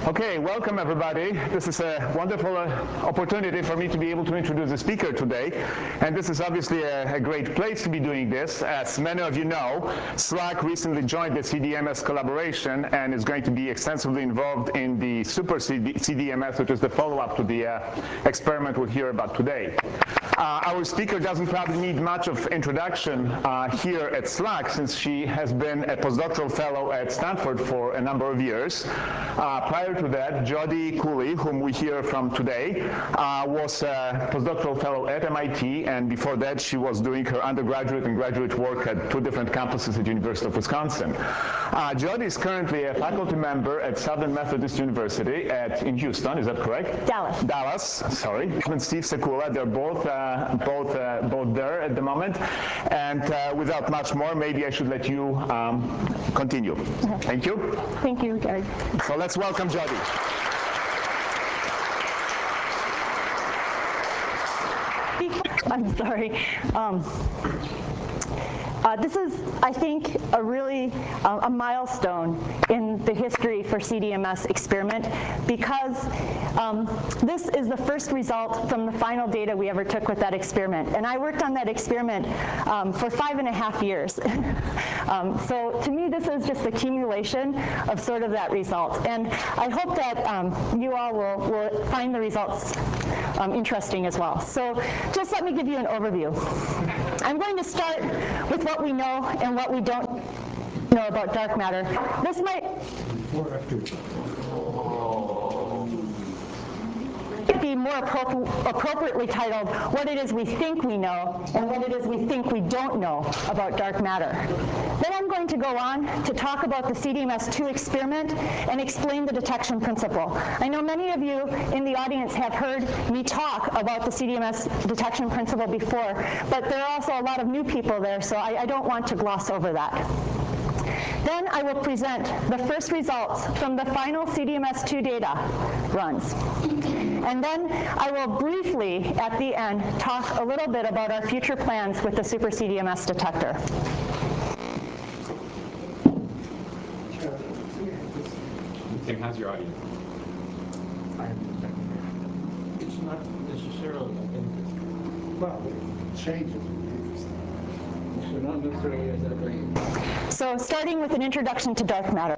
Okay, welcome everybody. This is a wonderful opportunity for me to be able to introduce the speaker today. And this is obviously a great place to be doing this. As many of you know, SLAC recently joined the CDMS collaboration and is going to be extensively involved in the Super CDMS, which is the follow-up to the experiment we'll hear about today. Our speaker doesn't probably need much of introduction here at SLAC, since she has been a postdoctoral fellow at Stanford for a number of years. Prior to that, Jody Cooley, whom we hear from today, was a postdoctoral fellow at MIT, and before that she was doing her undergraduate and graduate work at two different campuses at the University of Wisconsin. Jody is currently a faculty member at Southern Methodist University in Houston, is that correct? Dallas, sorry. And Steve Sekula, they're both there at the moment. And without much more, maybe I should let you continue. Thank you. Thank you, Gary. So let's welcome Jody. I'm sorry. This is, I think, a really a milestone in the history for CDMS experiment, because this is the first result from the final data we ever took with that experiment. And I worked on that experiment for 5.5 years. So to me, this is just accumulation of sort of that result. And I hope that you all will find the results interesting as well. So just let me give you an overview. I'm going to start with what we know and what we don't know about dark matter. This might be more appropriately titled What It Is We Think We Know and What It Is We Think We Don't Know About Dark Matter. Then I'm going to go on to talk about the CDMS-2 experiment and explain the detection principle. I know many of you in the audience have heard me talk about the CDMS detection principle before, but there are also a lot of new people there, so I don't want to gloss over that. Then I will present the first results from the final CDMS-2 data runs. And then I will briefly, at the end, talk a little bit about our future plans with the Super CDMS detector. Tim, how's your audio? It's not necessarily, I think, well, it changes. So not necessarily as that way. So starting with an introduction to dark matter.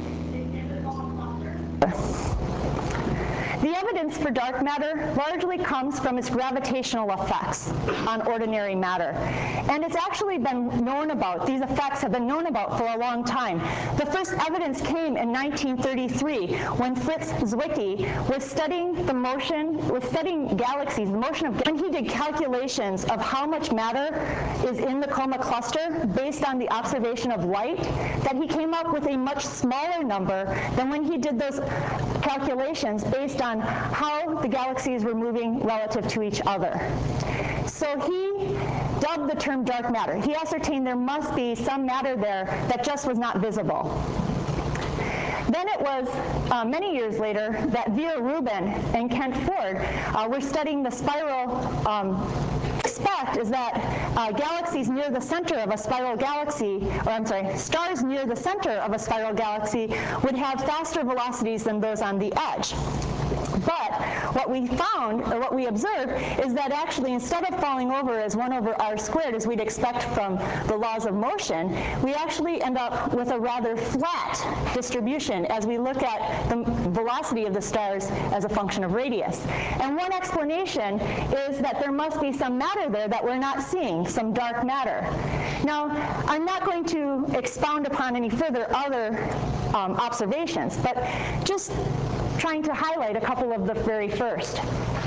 The evidence for dark matter largely comes from its gravitational effects on ordinary matter. And it's actually been known about, these effects have been known about for a long time. The first evidence came in 1933 when Fritz Zwicky was studying galaxies, the motion of, when he did calculations of how much matter is in the coma cluster based on the observation of light, that he came up with a much smaller number than when he did those calculations based on how the galaxies were moving relative to each other. So he dubbed the term dark matter. He ascertained there must be some matter there that just was not visible. Then it was many years later that Vera Rubin and Kent Ford were studying the spiral expect is that galaxies near the center of a spiral galaxy, stars near the center of a spiral galaxy would have faster velocities than those on the edge. But what we found, or what we observed, is that actually instead of falling over as 1 over r squared, as we'd expect from the laws of motion, we actually end up with a rather flat distribution as we look at the velocity of the stars as a function of radius. And one explanation is that there must be some matter there that we're not seeing, some dark matter. Now, I'm not going to expound upon any further other observations, but just trying to highlight a couple of the very first.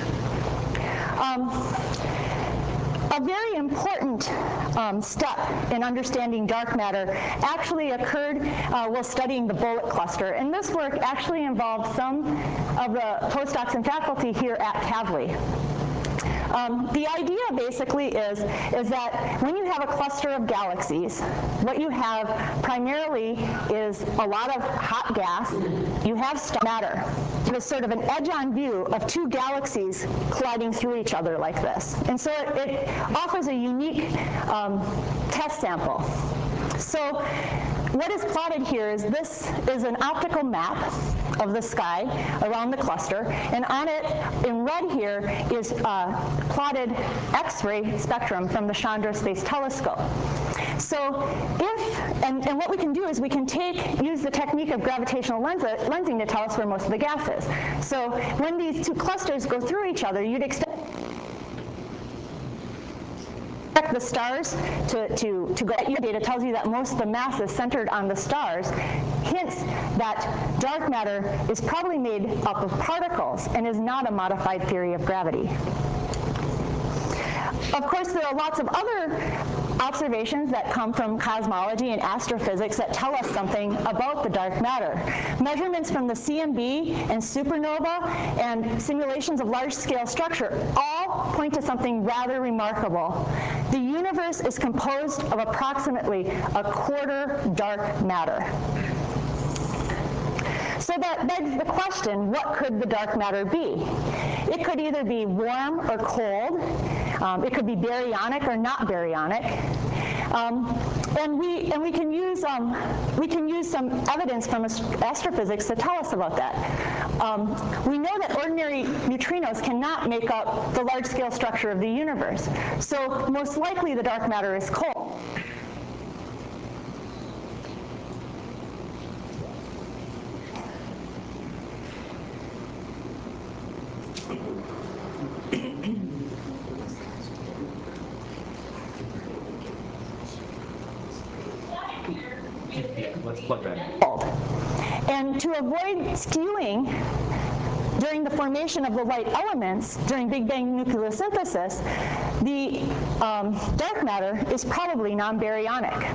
A very important step in understanding dark matter actually occurred while studying the bullet cluster. And this work actually involved some of the postdocs and faculty here at Kavli. The idea basically is that when you have a cluster of galaxies, what you have primarily is a lot of hot gas. You have star matter. It is sort of an edge-on view of two galaxies colliding through each other like this. And so it offers a unique test sample. So what is plotted here is this is an optical map of the sky around the cluster, and on it, in red here, is plotted X-ray spectrum from the Chandra Space Telescope. So and what we can do is we can use the technique of gravitational lensing to tell us where most of the gas is. So when these two clusters go through each other, you'd expect the stars to go. Your data tells you that most of the mass is centered on the stars, hints that dark matter is probably made up of particles and is not a modified theory of gravity. Of course, there are lots of other observations that come from cosmology and astrophysics that tell us something about the dark matter. Measurements from the CMB and supernova and simulations of large-scale structure all point to something rather remarkable. The universe is composed of approximately a quarter dark matter. So that begs the question, what could the dark matter be? It could either be warm or cold. It could be baryonic or not baryonic. And we can use some evidence from astrophysics to tell us about that. We know that ordinary neutrinos cannot make up the large-scale structure of the universe. So most likely the dark matter is cold. Let's plug that in. And to avoid skewing during the formation of the light elements during Big Bang nucleosynthesis, the dark matter is probably non-baryonic.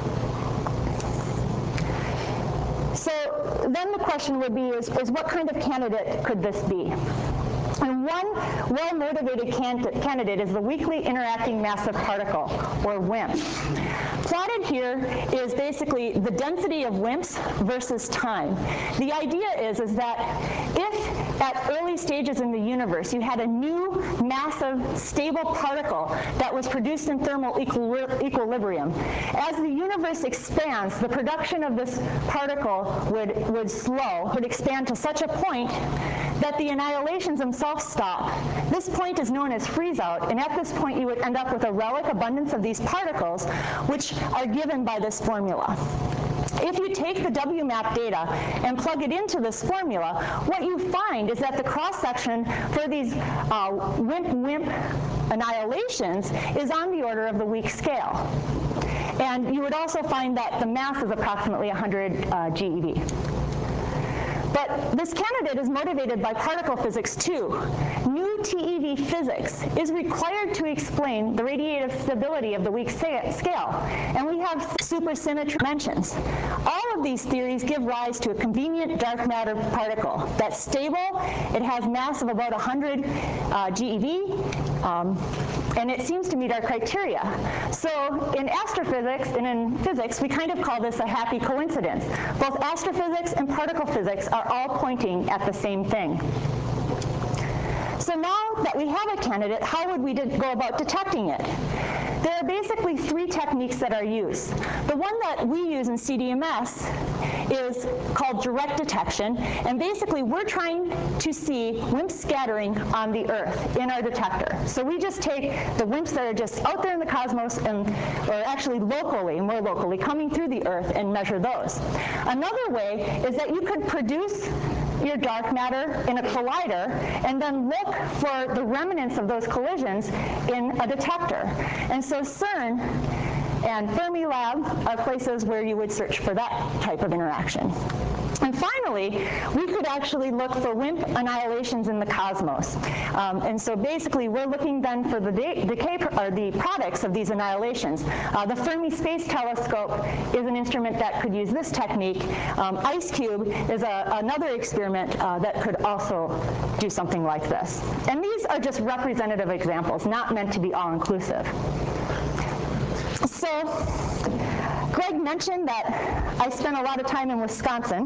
So then the question would be is what kind of candidate could this be? And one well-motivated candidate is the weakly interacting massive particle, or WIMP. Plotted here is basically the density of WIMPs versus time. The idea is that if at early stages in the universe you had a new massive stable particle that was produced in thermal equilibrium, as the universe expands, the production of this particle would expand to such a point that the annihilations themselves stop. This point is known as freeze-out, and at this point you would end up with a relic abundance of these particles, which are given by this formula. If you take the WMAP data and plug it into this formula, what you find is that the cross-section for these WIMP annihilations is on the order of the weak scale. And you would also find that the mass is approximately 100 GeV. But this candidate is motivated by particle physics too. New TeV physics is required to explain the radiative stability of the weak scale. And we have supersymmetry dimensions. All of these theories give rise to a convenient dark matter particle that's stable. It has mass of about 100 GeV, and it seems to meet our criteria. So in astrophysics and in physics, we kind of call this a happy coincidence. Both astrophysics and particle physics are all pointing at the same thing. So now that we have a candidate, how would we go about detecting it? There are basically three techniques that are used. The one that we use in CDMS is called direct detection, and basically we're trying to see WIMP scattering on the Earth in our detector. So we just take the WIMPs that are just out there in the cosmos, or actually locally, more locally, coming through the Earth and measure those. Another way is that you could produce your dark matter in a collider and then look for the remnants of those collisions in a detector. And so CERN and Fermilab are places where you would search for that type of interaction. And finally, we could actually look for WIMP annihilations in the cosmos. And so basically, we're looking then for the decay or the products of these annihilations. The Fermi Space Telescope is an instrument that could use this technique. IceCube is another experiment that could also do something like this. And these are just representative examples, not meant to be all-inclusive. So Greg mentioned that I spent a lot of time in Wisconsin.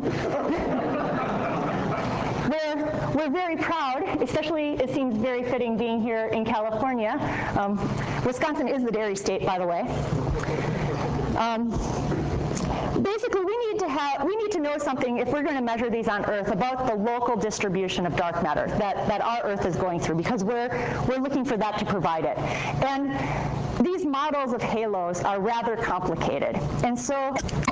We're very proud, especially it seems very fitting being here in California. Wisconsin is the dairy state, by the way. basically we need to know something if we're going to measure these on Earth about the local distribution of dark matter that our Earth is going through, because we're looking for that to provide it. And these models of halos are rather complicated. And so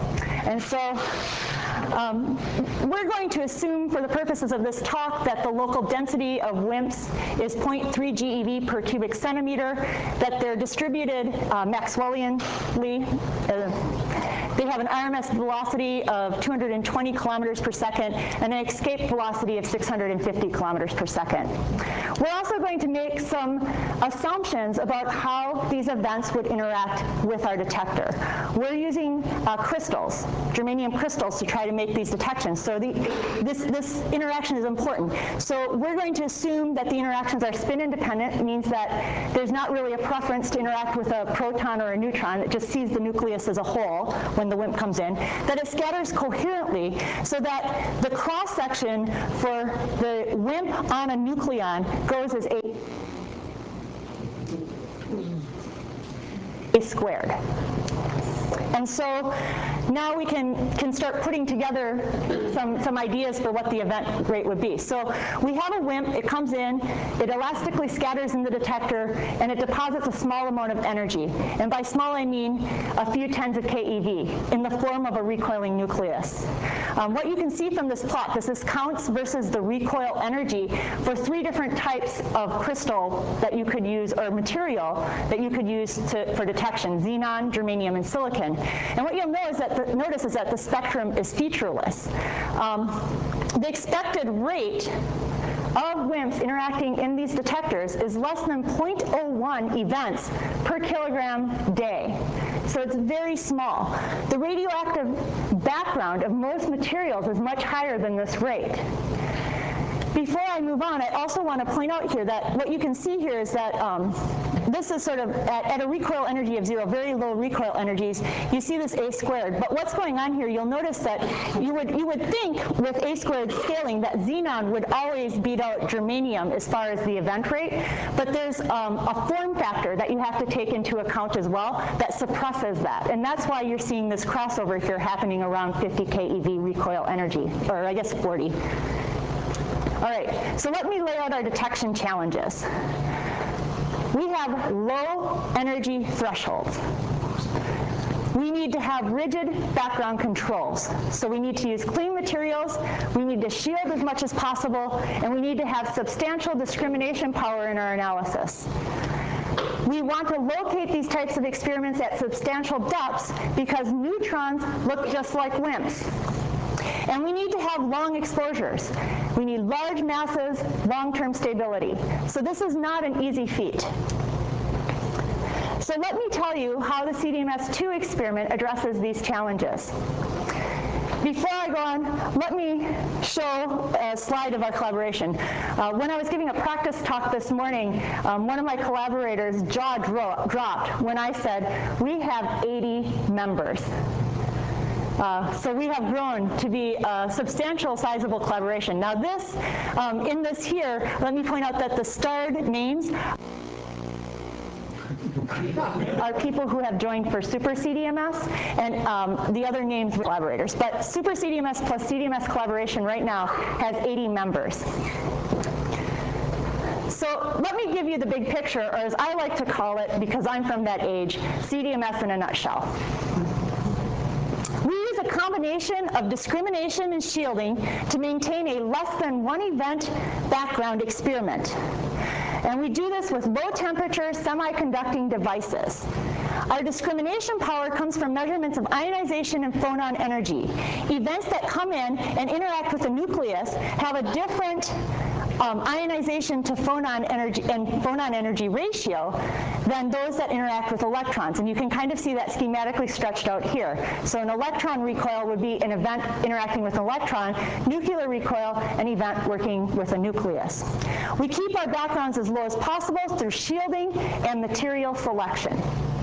we're going to assume, for the purposes of this talk, that the local density of WIMPs is 0.3 GeV per cubic centimeter, that they're distributed Maxwellianly. They have an RMS velocity of 220 kilometers per second and an escape velocity of 650 kilometers per second. We're also going to make some assumptions about how these events would interact with our detector. We're using crystals, germanium crystals, to try to make these detections. So this interaction is important. So we're going to assume that the interactions are spin independent. It means that there's not really a preference to interact with a proton or a neutron. It just sees the nucleus as a whole when the WIMP comes in. That it scatters coherently, so that the cross section for the WIMP on a nucleon goes as a squared. And so now we can start putting together some ideas for what the event rate would be. So we have a WIMP, it comes in, it elastically scatters in the detector, and it deposits a small amount of energy. And by small I mean a few tens of keV in the form of a recoiling nucleus. What you can see from this plot, this is counts versus the recoil energy for 3 different types of crystal that you could use, or material that you could use for detection: xenon, germanium, and silicon. And what you'll notice is that the spectrum is featureless. The expected rate of WIMPs interacting in these detectors is less than 0.01 events per kilogram day. So it's very small. The radioactive background of most materials is much higher than this rate. Before I move on, I also want to point out here that what you can see here is that this is sort of at a recoil energy of 0, very low recoil energies. You see this a squared. But what's going on here, you'll notice that you would think with a squared scaling that xenon would always beat out germanium as far as the event rate. But there's a form factor that you have to take into account as well that suppresses that. And that's why you're seeing this crossover here happening around 50 keV recoil energy, or I guess 40. All right, so let me lay out our detection challenges. We have low energy thresholds. We need to have rigid background controls. So we need to use clean materials, we need to shield as much as possible, and we need to have substantial discrimination power in our analysis. We want to locate these types of experiments at substantial depths because neutrons look just like WIMPs. And we need to have long exposures. We need large masses, long-term stability. So this is not an easy feat. So let me tell you how the CDMS-2 experiment addresses these challenges. Before I go on, let me show a slide of our collaboration. When I was giving a practice talk this morning, one of my collaborators' jaw dropped when I said, we have 80 members. So we have grown to be a substantial, sizable collaboration. Now this, in this here, let me point out that the starred names are people who have joined for Super CDMS, and the other names were collaborators. But Super CDMS plus CDMS collaboration right now has 80 members. So let me give you the big picture, or as I like to call it, because I'm from that age, CDMS in a nutshell. We use a combination of discrimination and shielding to maintain a less than 1 event background experiment. And we do this with low temperature semiconducting devices. Our discrimination power comes from measurements of ionization and phonon energy. Events that come in and interact with the nucleus have a different ionization to phonon energy ratio than those that interact with electrons. And you can kind of see that schematically stretched out here. So an electron recoil would be an event interacting with an electron, nuclear recoil, an event working with a nucleus. We keep our backgrounds as low as possible through shielding and material selection.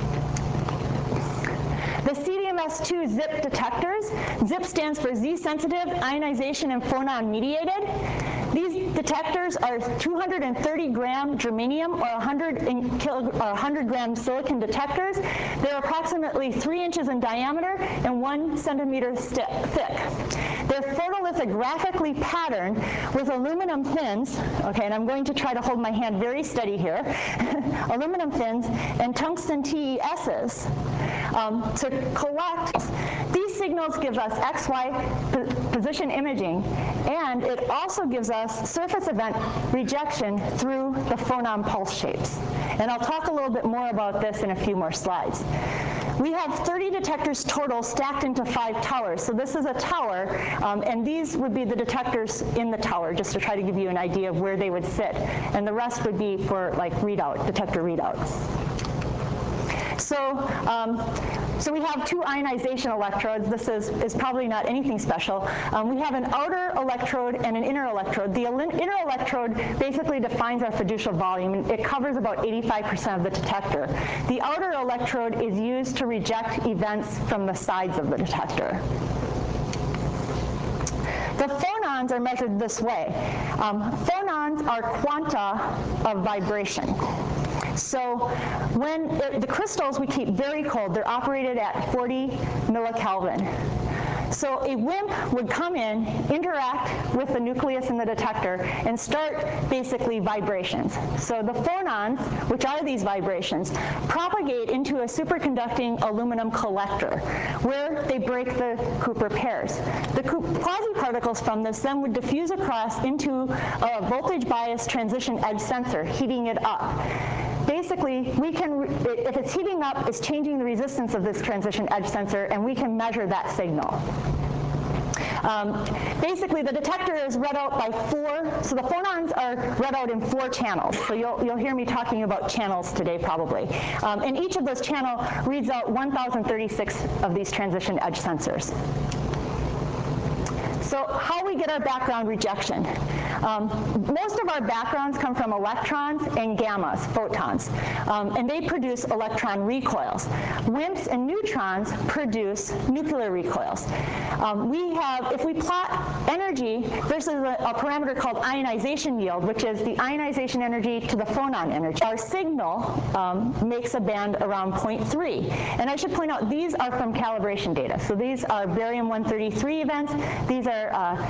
The CDMS-2 ZIP detectors, ZIP stands for Z-sensitive, ionization, and phonon-mediated. detectors are 230-gram germanium or 100-gram silicon detectors. They're approximately 3 inches in diameter and 1 centimeter thick. They're photolithographically patterned with aluminum fins, okay, and I'm going to try to hold my hand very steady here, aluminum fins and tungsten TESs to collect. These signals give us XY position imaging, and it also gives us surface event rejection through the phonon pulse shapes. And I'll talk a little bit more about this in a few more slides. We have 30 detectors total stacked into 5 towers. So this is a tower, and these would be the detectors in the tower, just to try to give you an idea of where they would sit. And the rest would be for like detector readouts. So, so we have 2 ionization electrodes. This is probably not anything special. We have an outer electrode and an inner electrode. The inner electrode basically defines our fiducial volume, and it covers about 85% of the detector. The outer electrode is used to reject events from the sides of the detector. The phonons are measured this way. Phonons are quanta of vibration. So when the crystals we keep very cold, they're operated at 40 millikelvin. So a WIMP would come in, interact with the nucleus in the detector, and start basically vibrations. So the phonons, which are these vibrations, propagate into a superconducting aluminum collector, where they break the Cooper pairs. The quasi-particles from this then would diffuse across into a voltage bias transition edge sensor, heating it up. Basically, we can, if it's heating up, it's changing the resistance of this transition edge sensor, and we can measure that signal. Basically, the detector is read out by 4, so the phonons are read out in 4 channels. So you'll hear me talking about channels today probably. And each of those channels reads out 1,036 of these transition edge sensors. So how we get our background rejection. Most of our backgrounds come from electrons and gammas, photons, and they produce electron recoils. WIMPs and neutrons produce nuclear recoils. If we plot energy versus a parameter called ionization yield, which is the ionization energy to the phonon energy, our signal makes a band around 0.3. And I should point out, these are from calibration data. So these are barium-133 events. These are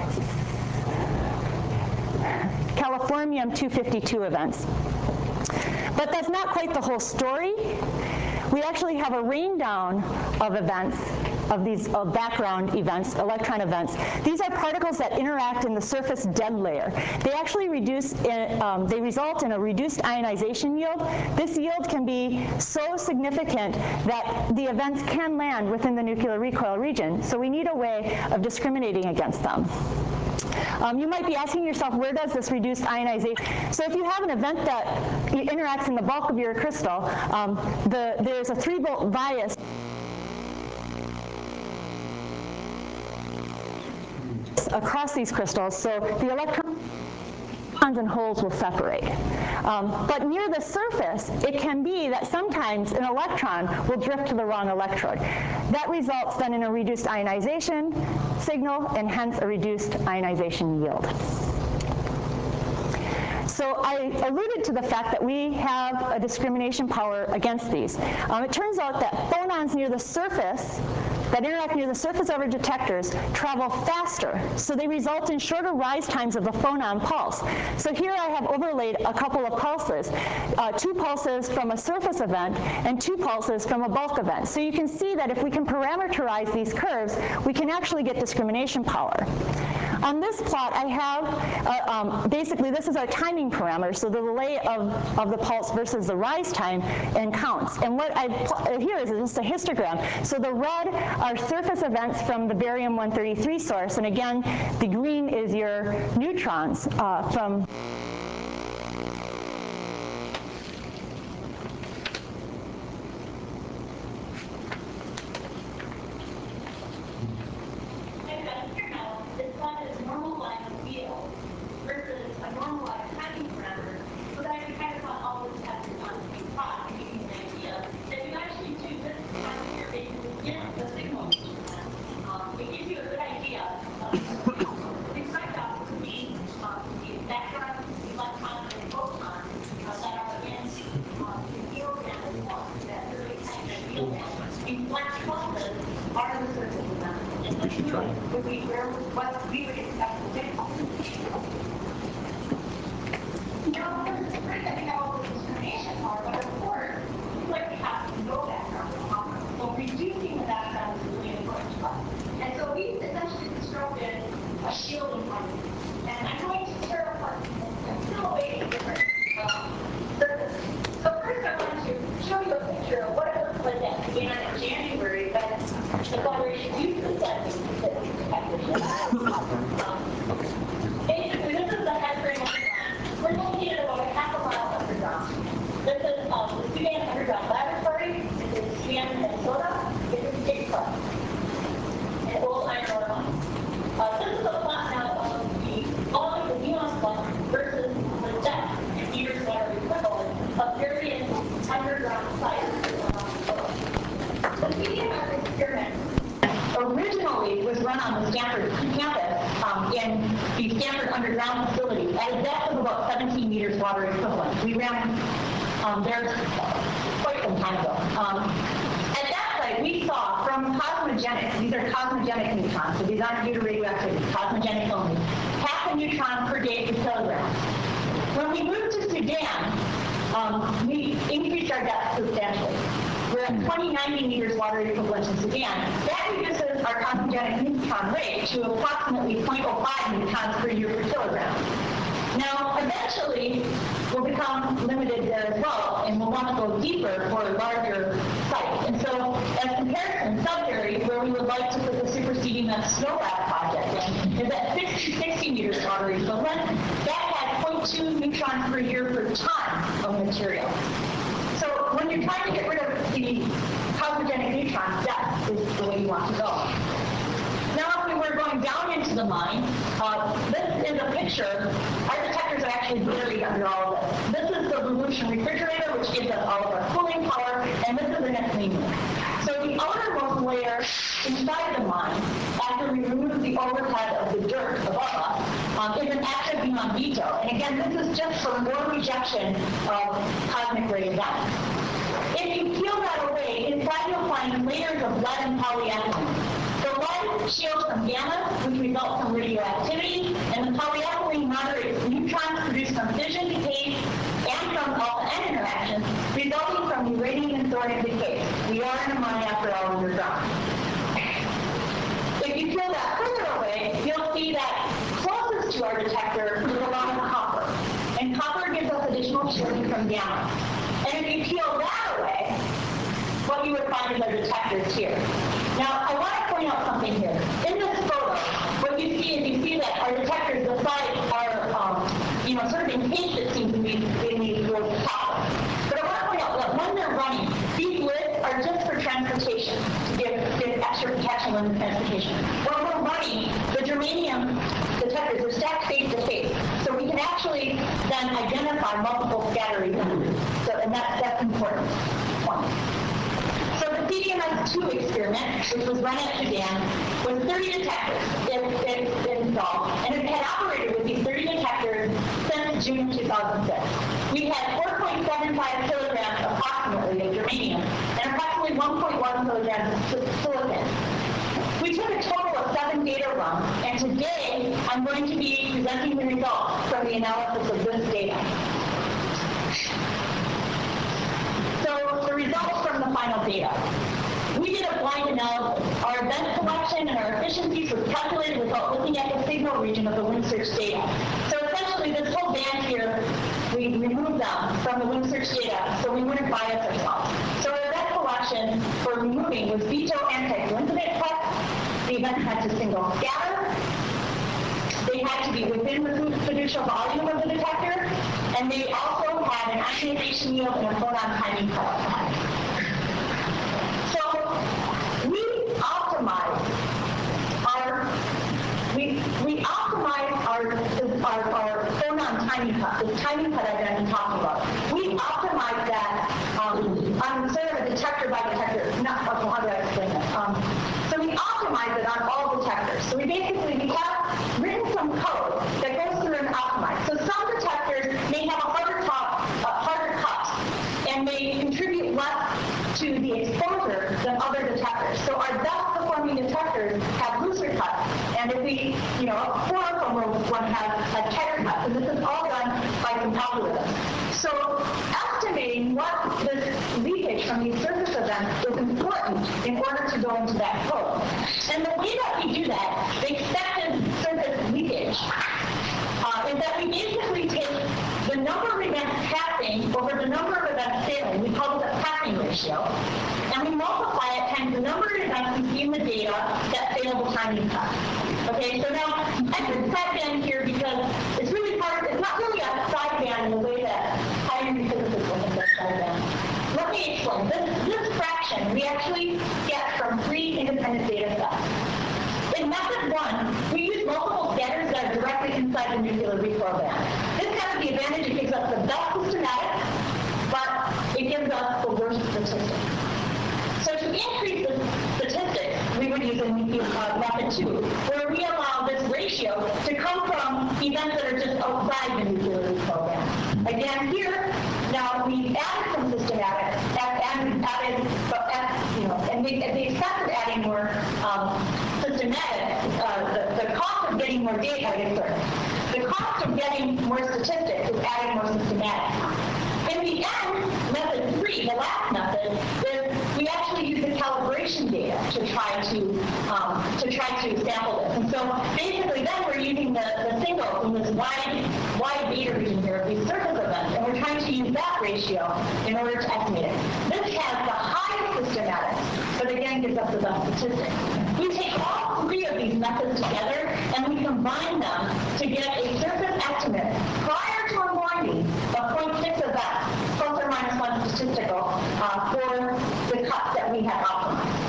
californium-252 events. But that's not quite the whole story. We actually have a rain down of events, of these background events, electron events. These are particles that interact in the surface dead layer. They actually they result in a reduced ionization yield. This yield can be so significant that the events can land within the nuclear recoil region. So we need a way of discriminating against them. You might be asking yourself, where does this reduced ionization? So if you have an event that interacts in the bulk of your crystal, there's a 3-volt bias across these crystals, so the electrons and holes will separate. But near the surface, it can be that sometimes an electron will drift to the wrong electrode. That results then in a reduced ionization signal and hence a reduced ionization yield. So I alluded to the fact that we have a discrimination power against these. It turns out that phonons near the surface that interact near the surface of our detectors travel faster, so they result in shorter rise times of the phonon pulse. So here I have overlaid a couple of pulses, 2 pulses from a surface event and 2 pulses from a bulk event. So you can see that if we can parameterize these curves, we can actually get discrimination power. On this plot, I have, basically this is our timing parameter, so the delay of the pulse versus the rise time and counts. And what I here is just a histogram. So the red are surface events from the barium-133 source, and again, the green is your neutrons from normalized field versus a normalized timing parameter, so that I can kind of put all the detectors on the same spot, giving you an idea that you actually do this part here, basically get the signal. It gives you a good idea of the trade-off between the background would be what we would expect to pick up. Now, of course, it's great that we have all this discrimination power, but of course, we like to have no background in copper. So reducing the background is really important to us. And so we essentially constructed a shielding function. And I'm going to tear apart and peel away the different surfaces. So first I want to show you a picture of what it looks like that began in January when the Federation used the sensing detectors. Basically, this is the head frame of the gun. We're located about a half a mile underground. This is the Sudan Underground Laboratory. It's in Sudan, Minnesota. It's a big truck. And old iron ore mine. This is a plot now of the volume of neon flux versus the depth in meters water equivalent of various underground sites around the world. The CDMS experiment originally was run on the Stanford campus in the Stanford Underground facility at a depth of about 17 meters water equivalent. We ran there quite some time ago. At that site, we saw from cosmogenic, these are cosmogenic neutrons, so these aren't due to radioactivity, cosmogenic only, half a neutron per day per kilogram. When we moved to Sudan, we increased our depth substantially. We're at 2090 meters water equivalent in Sudan. That reduces our cosmogenic neutron rate to approximately 0.05 neutrons per year per kilogram. Now, eventually, we'll become limited there as well, and we'll want to go deeper for a larger site. And so, as comparison, Sudbury, where we would like to put the Super CDMS Snow Lab project in, is at 60 meters water equivalent. That has 0.2 neutrons per year per ton of material. So when you're trying to get rid of the cosmogenic neutrons, that is the way you want to go. Now, if we were going down into the mine, this is a picture. Our detectors are actually buried under all of this. This is the Volution refrigerator, which gives us all of our cooling power, and this is the clean room. So the outermost layer inside the mine, after we remove the overhead of the dirt above us, is an active beam on veto. And again, this is just for more rejection of cosmic ray events. If you peel that away, inside you'll find layers of lead and polyethylene. The lead shields from gamma, which results from radioactivity, and the polyethylene moderates neutrons produced from fission decays and from alpha-N interactions, resulting from uranium and thorium decays. We are in a mine, after all, underground. If you peel that further away, you'll see that closest to our detector is a lot of copper. And copper gives us additional shielding from gamma. And if you peel that away, what you would find is our detectors here. Now, I want to point out something here. In this photo, what you see that our detectors, the sides are, sort of encased, it seems to be, in these little pockets. But I want to point out that when they're running, these lids are just for transportation, to give extra protection when the transportation. When we're running, the germanium detectors are stacked face to face, so we can actually then identify multiple scatter events. So, and that's important point. So the CDMS-2 experiment, which was run at Sudan, was 30 detectors it installed, and it had operated with these 30 detectors since June 2006. We had 4.75 kilograms approximately of germanium and approximately 1.1 kilograms of silicon. We took a total of 7 data runs, and today I'm going to be presenting the results from the analysis of this data. So the results from the final data. We did a blind analysis. Our event collection and our efficiencies were calculated without looking at the signal region of the WIMSearch data. So essentially, this whole band here, we removed them from the WIMSearch data so we wouldn't bias ourselves. So our event collection for removing was veto anti-coincident tests. The events had to single scatter. They had to be within the fiducial volume of the detector, and they also had an ionization yield and a photon timing cutoff. So we optimize our photon timing cut, this timing cut I've been talking about. We optimize that on sort of a detector by detector. How do I explain that? So we optimize it on all detectors. So we have written some code that goes through and optimize. So some detectors may have a harder cut, and may contribute less to the exposure than other detectors. So our best performing detectors have looser cuts. done by some algorithms. So estimating what this leakage from these surface events is important in order to go into that code. And the way that we do that, the expected surface leakage, is that we basically take the number of events passing over the number of events failing. We call it the passing ratio. And we multiply it times the number of events we see in the data that fail the timing cut. Okay, so now I put sideband here because it's really hard. It's not really a sideband in the way that high-energy physicists look at this sideband. Let me explain. This fraction we actually get from 3 independent data sets. In method 1, we use multiple scatters that are directly inside the nuclear recoil band. This has the advantage it gives us the best systematic, but it gives us the worst statistics. So to increase the statistics, we would use in method 2, where we allow this ratio to come from events that are just outside the nuclear recoil band. Again, here, now we've added some systematic, and the expense of adding more systematic, the cost of getting more data, the cost of getting more statistics is adding more systematic. In the end, method 3, the last method, is we actually use the calibration data to try to sample this. And so basically then we're using the signal in this wide data region here of these surface events, and we're trying to use that ratio in order to estimate it. This has the highest systematics, but again gives us the best statistics. We take all 3 of these methods together and we combine them to get a surface estimate prior to unblinding of 0.6 events, plus or minus 1 statistical, for the cuts that we have optimized.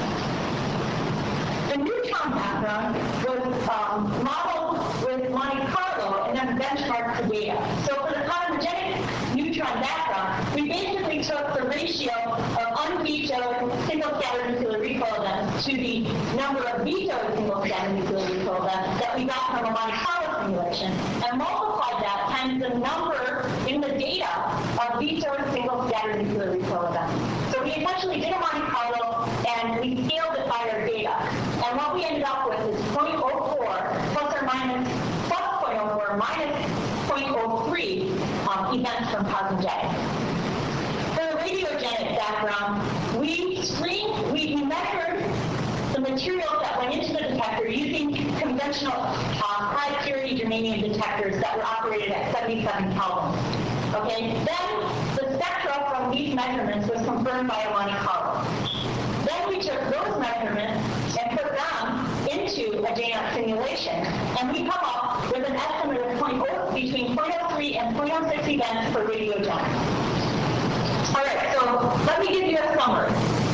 The neutron background was modeled with Monte Carlo and then benchmarked the data. So for the cosmogenic neutron background, we basically took the ratio of unvetoed single-scattered nuclear recoil events to the number of vetoed single-scattered nuclear recoil events that we got from a Monte Carlo simulation, and multiplied that times the number in the data of vetoed single-scattered nuclear recoil events. So we essentially did a Monte Carlo, and we scaled it by our data. And what we ended up with is 0.04 plus or minus plus 0.04 minus 0.03 events from cosmogenic. For the radiogenic background, we measured the materials that went into the detector using conventional high purity germanium detectors that were operated at 77 Kelvin. Okay, then the spectra from these measurements was confirmed by a Monte Carlo. Then we took those measurements and put them into a JNUC simulation, and we come up with an estimate of between 0.03 and 0.06 events for radiogenic. All right, so let me give you a summary.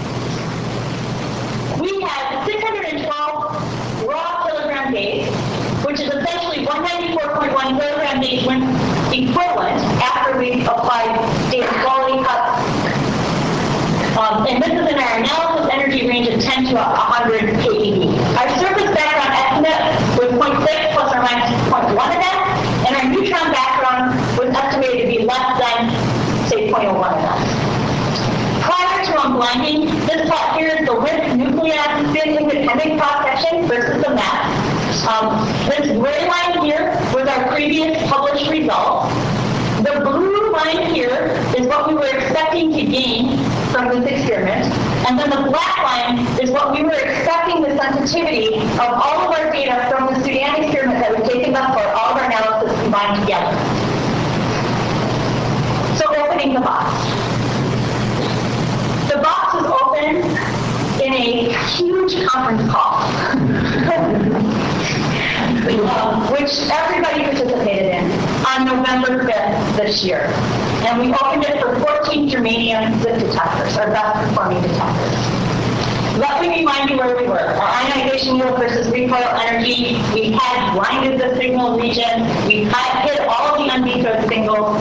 We had 612 raw kilogram days, which is essentially 194.1 kilogram days when equivalent after we applied data quality cuts. And this is in our analysis energy range of 10 to 100 keV. Our surface background estimate was 0.6 plus or minus 0.1 events, and our neutron background was estimated to be less than, say, 0.01 events. Prior to unblinding, this plot here is the WISP nucleon spin independent cross-section versus the map. This gray line here was our previous published results. The blue line here is what we were expecting to gain from this experiment, and then the black line is what we were expecting the sensitivity of all of our data from the Sudan experiment that we've taken thus far, all of our analysis combined together. So opening the box. The box was open in a huge conference call, which everybody participated in on November 5th this year. And we opened it for 14 germanium ZIP detectors, our best performing detectors. Let me remind you where we were. Our ionization yield versus recoil energy, we had blinded the signal region, we had hit all the unvetoed signals.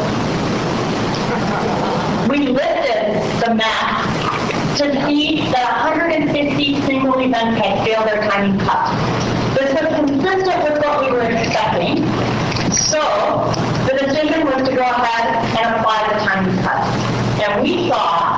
We lifted the map to see that 150 single events had failed their timing cut. This was consistent with what we were expecting, so the decision was to go ahead and apply the timing cut. And we saw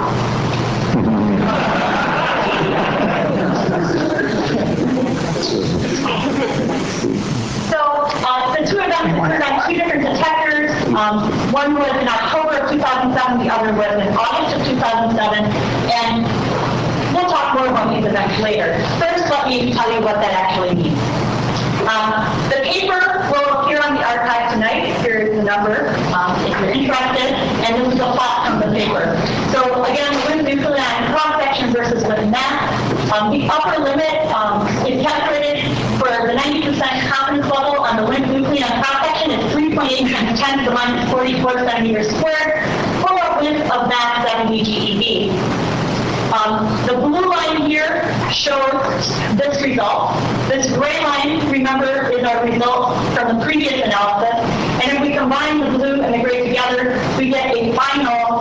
so the two events occurred on 2 different detectors. One was in October of 2007, the other was in August of 2007, and we'll talk more about these events later. First, let me tell you what that actually means. The paper will appear on the archive tonight. Here is the number if you're interested, and this is a plot from the paper. So again, Link nucleon cross-section versus with mass. The upper limit is calculated for the 90% confidence level on the Link nucleon cross-section is 3.8 times 10 to the minus 44 centimeters squared for a width of mass 70 GeV. The blue line here shows this result. This gray line, remember, is our result from the previous analysis. And if we combine the blue and the gray together, we get a final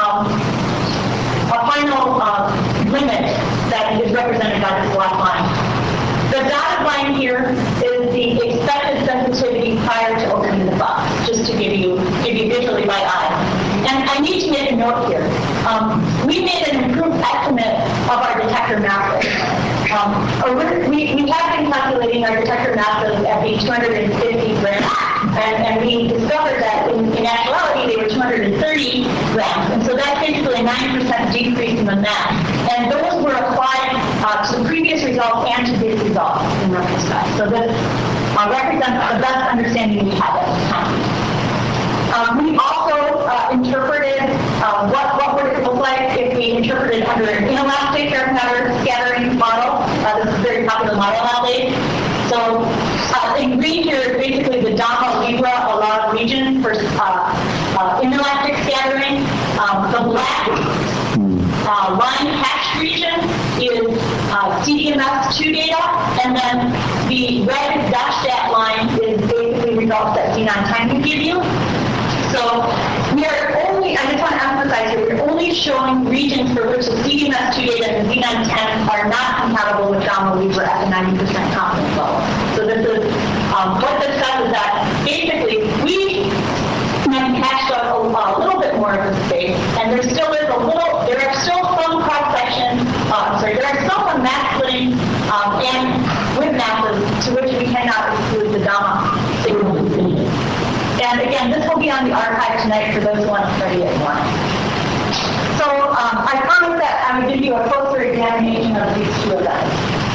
limit that is represented by this black line. The dotted line here is the expected sensitivity prior to opening the box, just to give you visually by eye. And I need to make a note here. We made an improved estimate of our detector masses. We have been calculating our detector masses at the 250 grams, and we discovered that in actuality they were 230 grams. And so that's basically a 9% decrease in the mass. And those were applied to the previous results and to this result in retrospect. So this represents the best understanding we have at the time. We also interpreted what would it look like if we interpreted under an inelastic scattering model. This is a very popular model nowadays. So in green here is basically the Dama-Libra allowed region for inelastic scattering. The black line hatched region is CDMS2 data, and then the red dashed dot line is basically results that Xenon Time can give you. So we are only, I just want to emphasize here, we're only showing regions for which the CDMS2 data and Xenon 10 are not compatible with Dama-Libra at the 90% confidence level. So this is, what this says is that basically we have hashed out a little bit more of the space, and there still is there are still some cross-sections, there are still some mass splitting and with masses to which we cannot exclude the Dama signal distribution. And again, this will be on the archive tonight for those who want to study it more. So I promised that I would give you a closer examination of these two events.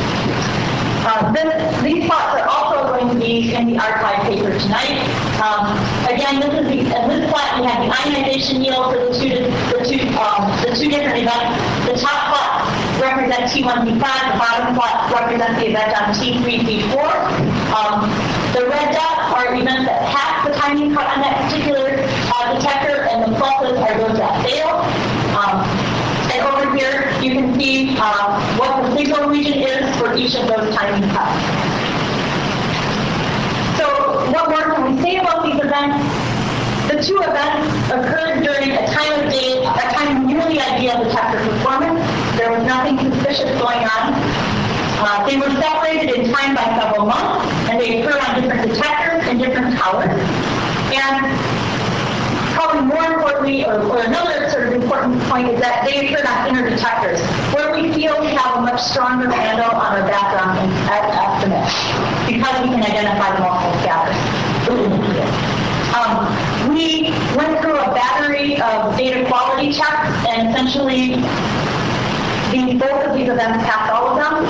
These plots are also going to be in the archive paper tonight. Again, in this plot we have the ionization yield for the two different events. The top plot represents T1, T5. The bottom plot represents the event on T3, T4. The red dots are events that pass the timing cut on that particular detector, and the pluses are those that fail. And over here, you can see what the signal region is for each of those timing cuts. So what more can we say about these events? The two events occurred during a time of day, a time of nearly ideal detector performance. There was nothing suspicious going on. They were separated in time by several months, and they occurred on different detectors and different towers. And probably more importantly, or another sort of important point is that they occurred on inner detectors, where we feel we have a much stronger handle on our background estimate, because we can identify the multiple scatters. We went through a battery of data quality checks, and essentially both of these events passed all of them.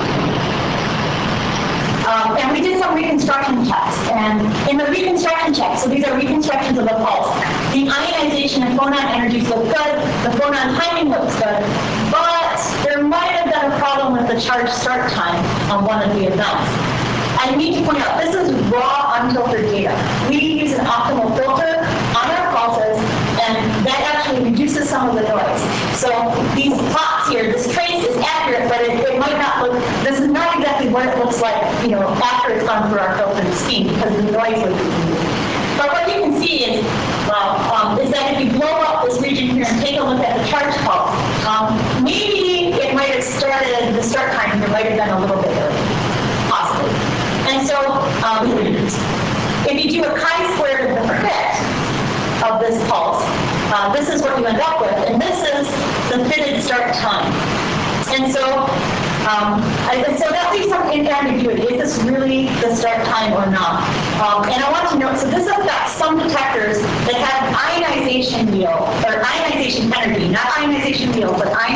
And we did some reconstruction checks. And in the reconstruction checks, so these are reconstructions of the pulse, the ionization and phonon energies look good, the phonon timing looks good, but there might have been a problem with the charge start time on one of the events. I need to point out, this is raw, unfiltered data. We use an optimal filter on our pulses, and that actually reduces some of the noise. So these plots here, this trace is accurate, but it might not look, this is not exactly what it looks like, after it's gone through our filtered scheme, because the noise would be removed. But what you can see is that if you blow up this region here and take a look at the charge pulse, maybe it might have started, the start time here might have been a little bit early, possibly. And so if you do a chi-squared of the fit of this pulse, this is what you end up with, and this is the fitted start time. And so that leaves some ambiguity. Is this really the start time or not? And I want to note, so this affects some detectors that have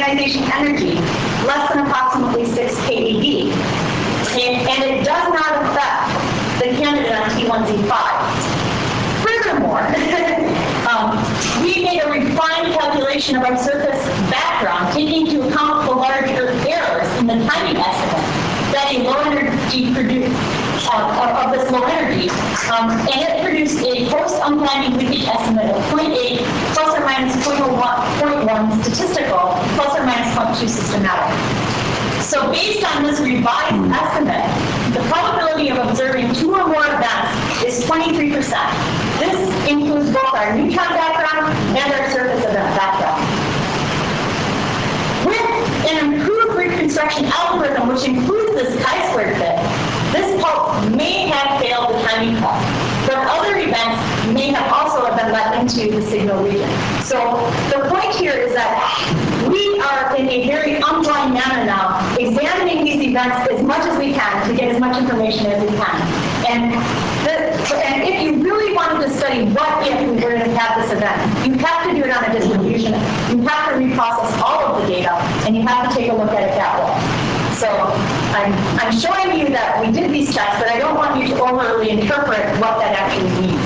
ionization energy, less than approximately 6 keV. And it does not affect the candidate on T1Z5. Furthermore, we made a refined calculation of our surface background, taking into account the larger errors in the timing estimate that a low energy of this low energy, and it produced a post-unplanned leakage estimate of 0.8 plus or minus 0.1 statistical plus or minus 0.2 systematic. So based on this revised estimate, the probability of observing 2 or more events is 23%. This includes both our neutron background and our surface event background. With an improved reconstruction algorithm, which includes this chi-squared fit, this pulse may have failed the timing cut, but other events may have also been let into the signal region. So the point here is that we are in a very unblind manner now, examining these events as much as we can to get as much information as we can. And if you really wanted to study what if we were to have this event, you have to do it on a distribution. You have to reprocess all of the data, and you have to take a look at it that way. So I'm showing you that we did these checks, but I don't want you to overly interpret what that actually means.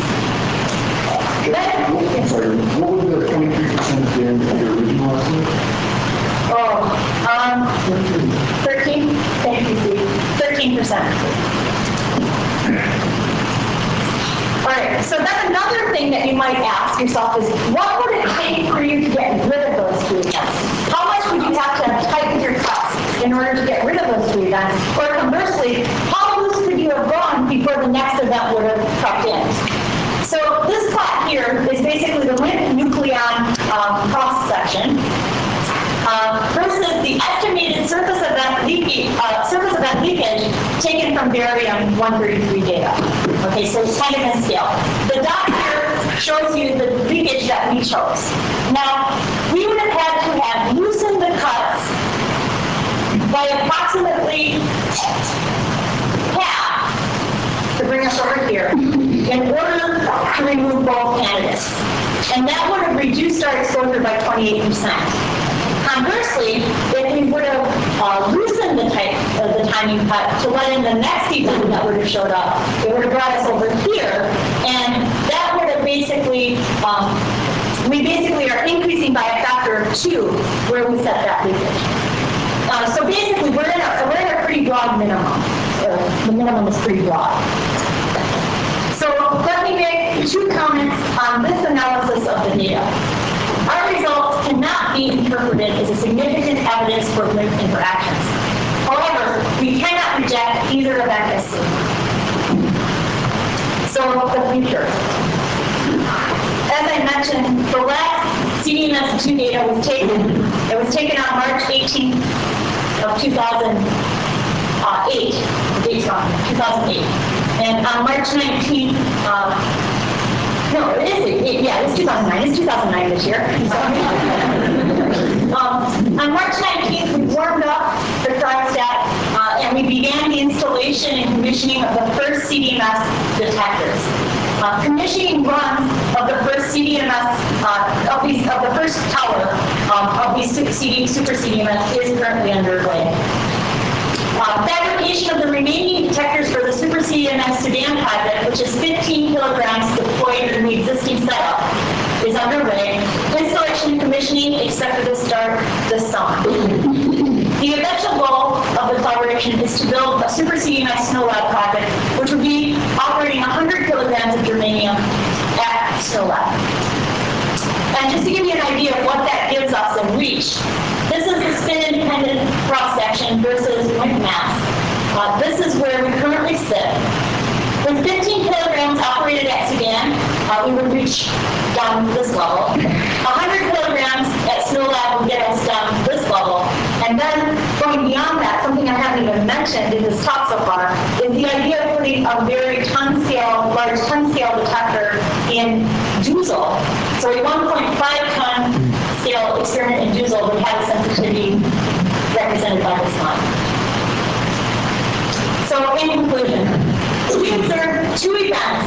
I'm sorry, what was the 23% again of the original estimate? 13? Thank you, Steve. 13%. All right, so then another thing that you might ask yourself is, what would it take for you to get rid of those 2 events? How much would you have to have tightened your cuts in order to get rid of those 2 events? Or conversely, how loose could you have gone before the next event would have crept in? So this plot here is basically the WIMP nucleon cross-section versus the estimated surface event leakage taken from barium 133 data. Okay, so it's kind of in scale. The dot here shows you the leakage that we chose. Now, we would have had to have loosened the cuts by approximately half to bring us over here in order to remove both candidates. And that would have reduced our exposure by 28%. Conversely, if we would have loosened the timing cut to let in the next event that would have showed up, it would have brought us over here, and that would have basically, we basically are increasing by a factor of 2 where we set that leakage. So basically, we're in a pretty broad minimum. The minimum is pretty broad. So let me make 2 comments on this analysis of the data. Our results cannot be interpreted as a significant evidence for WIMP interactions. However, we cannot reject either event as seen. So the future. As I mentioned, the last CDMS2 data was taken. It was taken on March 18th of 2008. The date's wrong, 2008. And on March 19th, no, it is 2009. It's 2009 this year. On March 19th, we warmed up the cryostat and we began the installation and commissioning of the first CDMS detectors. Commissioning runs of the first CDMS, of the first tower of these super CDMS is currently underway. Fabrication of the remaining detectors for the Super CDMS Sudan project, which is 15 kilograms deployed in the existing setup, is underway. Installation and commissioning expected to start this summer. The eventual goal of the collaboration is to build a Super CDMS Snow Lab project, which would be operating 100 kilograms of germanium at Snow Lab. And just to give you an idea of what that gives us in reach, this is the spin-independent cross-section versus WIMP mass. This is where we currently sit. With 15 kilograms operated at Sudan, we would reach down to this level. 100 kilograms at Snow Lab would get us down to this level. And then going beyond that, something I haven't even mentioned in this talk so far, is the idea of putting a very large ton-scale detector in Dusel. So a 1.5-ton scale experiment in Dusel would have a sensitivity represented by this line. So in conclusion, we observed 2 events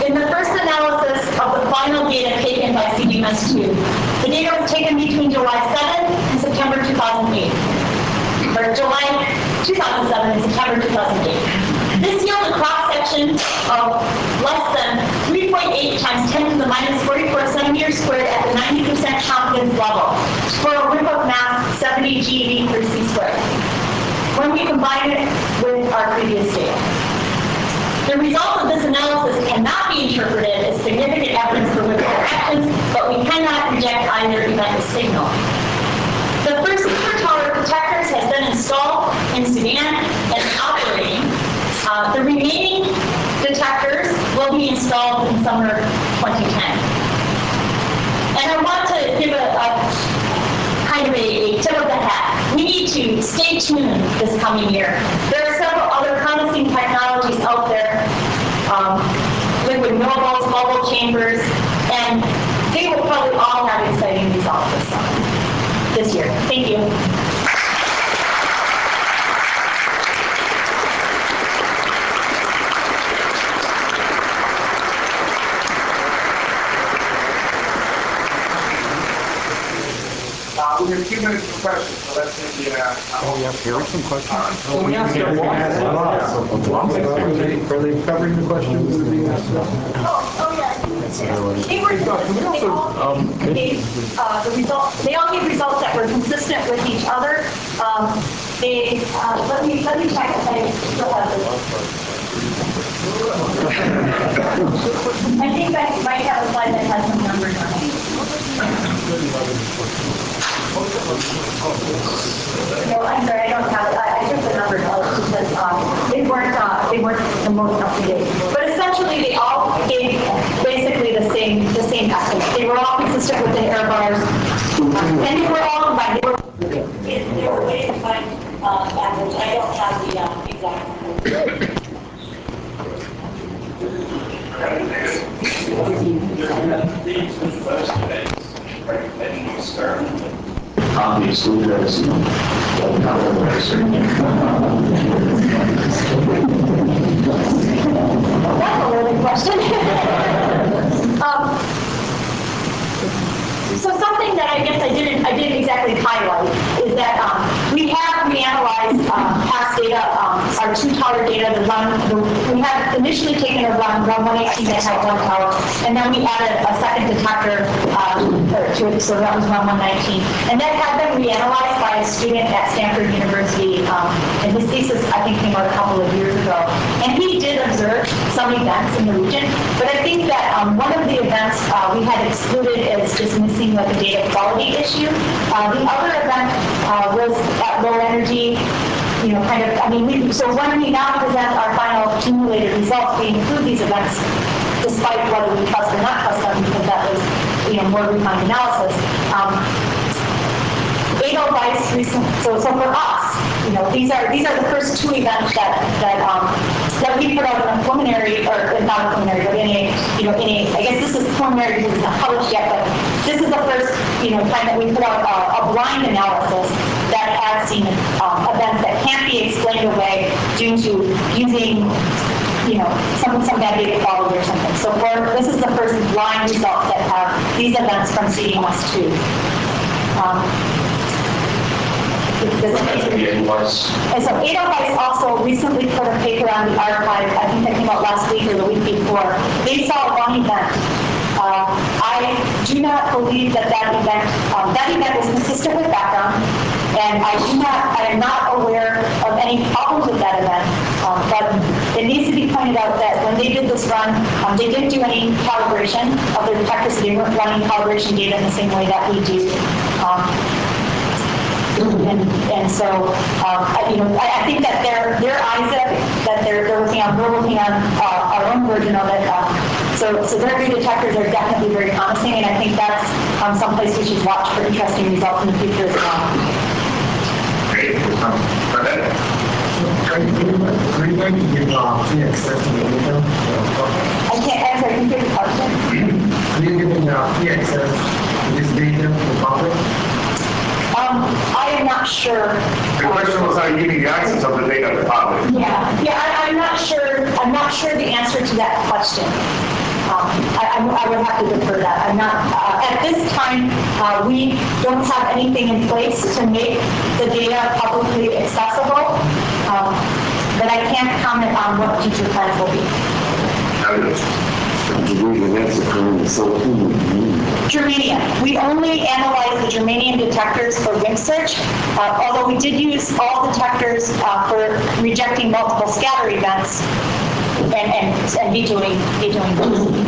In the first analysis of the final data taken by CDMS2, the data was taken between July 7th and September 2008, or July 2007 and September 2008. This yields a cross-section of less than 3.8 times 10 to the minus 44 centimeters squared at the 90% confidence level for a width of mass 70 GeV per C squared, when we combine it with our previous data. The results of this analysis cannot be interpreted as significant evidence for Whipple actions, but we cannot reject either event as signal. The first super tower detectors has been installed in Sudan and operating. The remaining detectors will be installed in summer 2010. And I want to give kind of a tip of the hat. We need to stay tuned this coming year. There are several other promising technologies out there, liquid nobles, bubble chambers, and they will probably all have exciting results this year. Thank you. We have 2 minutes for questions, so let's maybe Here are some questions. Can we ask them Are they covering the questions that are being asked? Oh yeah. They all gave results that were consistent with each other. Let me check if I still have this. I think I might have a slide that has some numbers on it. No, I'm sorry, I don't have it. I took the numbers out because they weren't the most up to date. But essentially, they all gave basically the same estimate. They were all consistent with the error bars, and they were all combined. They were way combined average. I don't have the exact number. Obviously, that's not necessary. That's a loaded question. So something that I guess I didn't exactly highlight is that we have reanalyzed past data, our 2 tower data, we had initially taken a run 118 that had 1 tower, and then we added a second detector to it, so that was run 119. And that had been reanalyzed by a student at Stanford University, and his thesis, I think, came out a couple of years ago. And he did observe some events in the region, but I think that one of the events we had excluded as just missing like a data quality issue. The other event was at low energy, so when we now present our final accumulated results, we include these events despite whether we trust or not trust them, because that was, more refined analysis. Edelweiss recent. So for us, these are the first 2 events that we put out in a preliminary, or not a preliminary, but in a I guess this is preliminary because it's not published yet, but this is the first time that we put out a blind analysis that has seen events that can't be explained away due to using some bad data quality or something. So this is the first blind results that have these events from CDMS2. And so Edelweiss also recently put a paper on the archive, I think that came out last week or the week before. They saw 1 event. I do not believe that event was consistent with background, and I am not aware of any problems with that event. But it needs to be pointed out that when they did this run, they didn't do any calibration of their detectors. They weren't running calibration data in the same way that we do. And so, I think that their ISAC that they're working on, we're working on our own version of it. So their new detectors are definitely very promising, and I think that's someplace we should watch for interesting results in the future as well. Great. Go ahead. Are you going to give free access to the data? I can't answer. Can you hear the question? Are you giving free access to this data to the public? I am not sure. The question was, are you giving the access of the data to the public? Yeah, I'm not sure. I'm not sure the answer to that question. I would have to defer that. I'm not, at this time, we don't have anything in place to make the data publicly accessible, but I can't comment on what future plans will be. Germanium. We only analyze the germanium detectors for wind search, although we did use all detectors for rejecting multiple scatter events and vetoing those.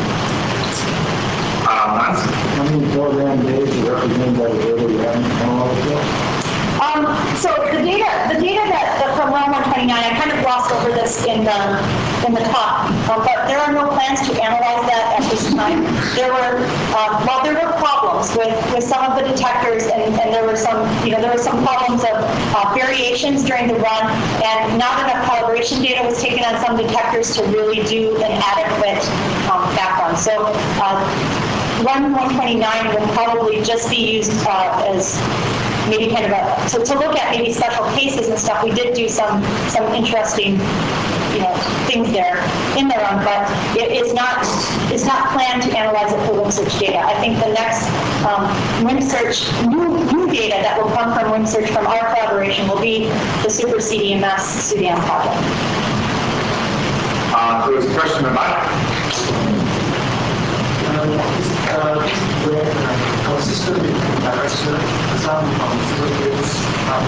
How many program days are represented by the data you haven't analyzed yet? So the data that from well 129, I kind of glossed over this in the talk, but there are no plans to analyze that at this time. There were problems with some of the detectors, and there were some problems of variations during the run, and not enough calibration data was taken on some detectors to really do an adequate background. So. 129 will probably just be used as maybe kind of to look at maybe special cases and stuff. We did do some interesting things there in the run, but it's not planned to analyze it for wind search data. I think the next wind search new data that will come from wind search from our collaboration will be the Super CDMS Sudan project. There was a question in the back. Consistent with direction, some Philippines.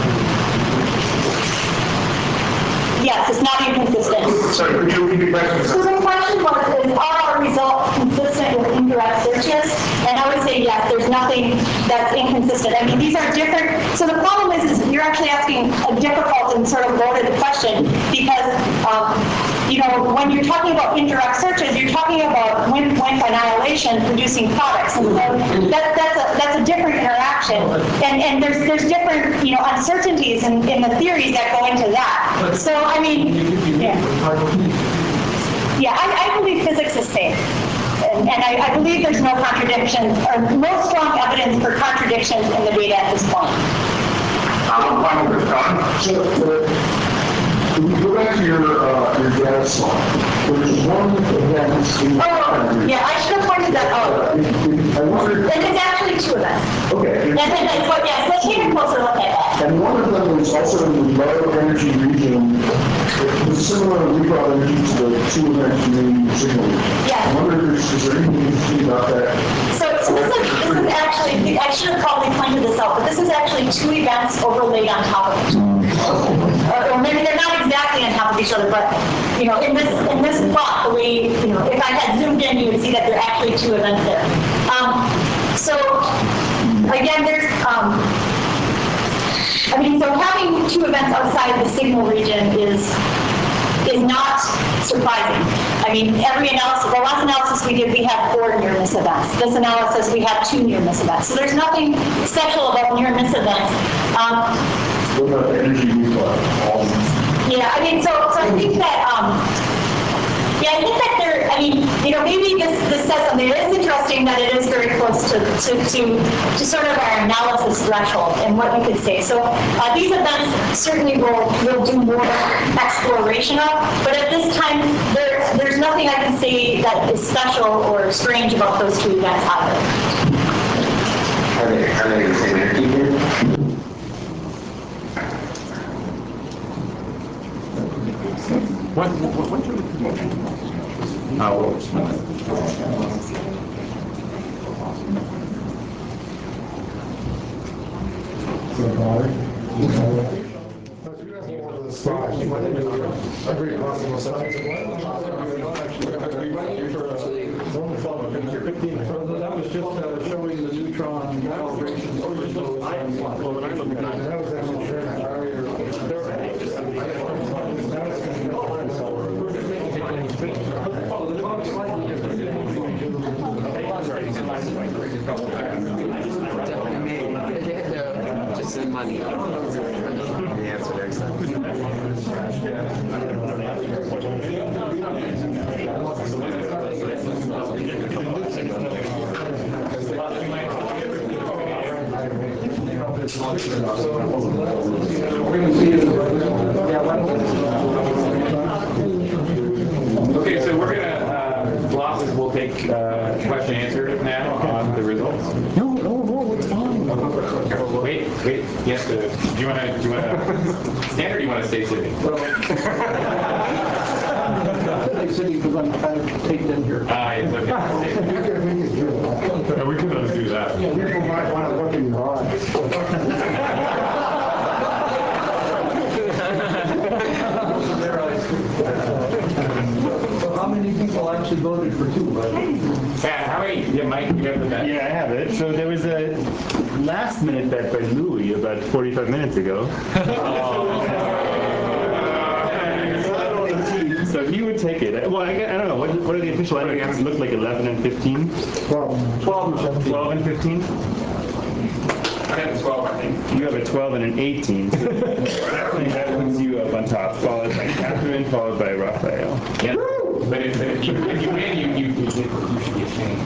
Yes, it's not inconsistent. Sorry, could you repeat the question? So the question was, is are our results consistent with indirect searches? And I would say yes, there's nothing that's inconsistent. I mean, these are different. So the problem is you're actually asking a difficult and sort of loaded question because, when you're talking about indirect searches, you're talking about wind annihilation producing products. And so that's a different interaction. And there's different, uncertainties in the theories that go into that. So, I mean, I believe physics is safe. And I believe there's no contradictions or no strong evidence for contradictions in the data at this point. Final with Don. When you go back to your data slide, there's one event. I should have pointed that out. I wondered. And it's actually two events. Okay. Let's take a closer look at that. And one of them is also in the low energy region, with similar redraw energy to the two events you made in the signal region. Yeah. I wonder is there anything interesting about that? So this is actually, I should have probably pointed this out, but this is actually two events overlaid on top of each other. Or maybe they're not exactly on top of each other, but in this plot, the way if I had zoomed in, you would see that there are actually two events there. So again, there's so having two events outside the signal region is not surprising. I mean, every analysis, the last analysis we did, we had 4 near-miss events. This analysis, we have 2 near-miss events. So there's nothing special about near-miss events. What about energy redraw? Yeah, so I think that, maybe this says something. It is interesting that it is very close to sort of our analysis threshold and what you could say. So these events certainly will do more exploration of, but at this time, there's nothing I can say that is special or strange about those 2 events either. Are they the same energy here? What's your That was just showing the neutron calibration. That was just send money. The answer next Okay, so we're going to, Glosses will take results. No, it's fine. Wait. Yes. Do you want to stand or do you want to stay sitting? I'm sitting because I'm kind of taped in here. It's okay. Yeah, we can undo that. People might want to look in your eyes. So how many people actually voted for 2, right? Pat, how many? Yeah, Mike, you have the bet. Yeah, I have it. So there was a last minute bet by Louis about 45 minutes ago. So he would take it. Well, I don't know. What are the official estimates? It looked like 11 and 15. 12 and 17. 12 and 15. I have a 12, I think. You have a 12 and an 18. So definitely that puts you up on top, followed by Catherine, followed by Raphael. Yeah. But if you win, you should be ashamed.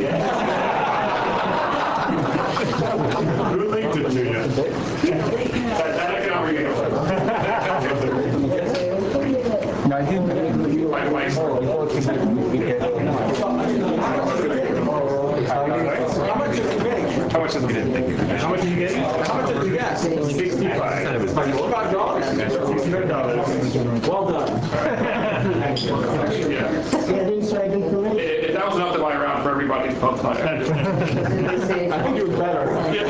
Who linked it to you? That I can offer you. No, I think My wife's How much did you make? How much is it? How much did you get? How much did you get? 65. $65? $65. Well done. If that was enough to buy around for everybody, I'll tell you. I think it was better.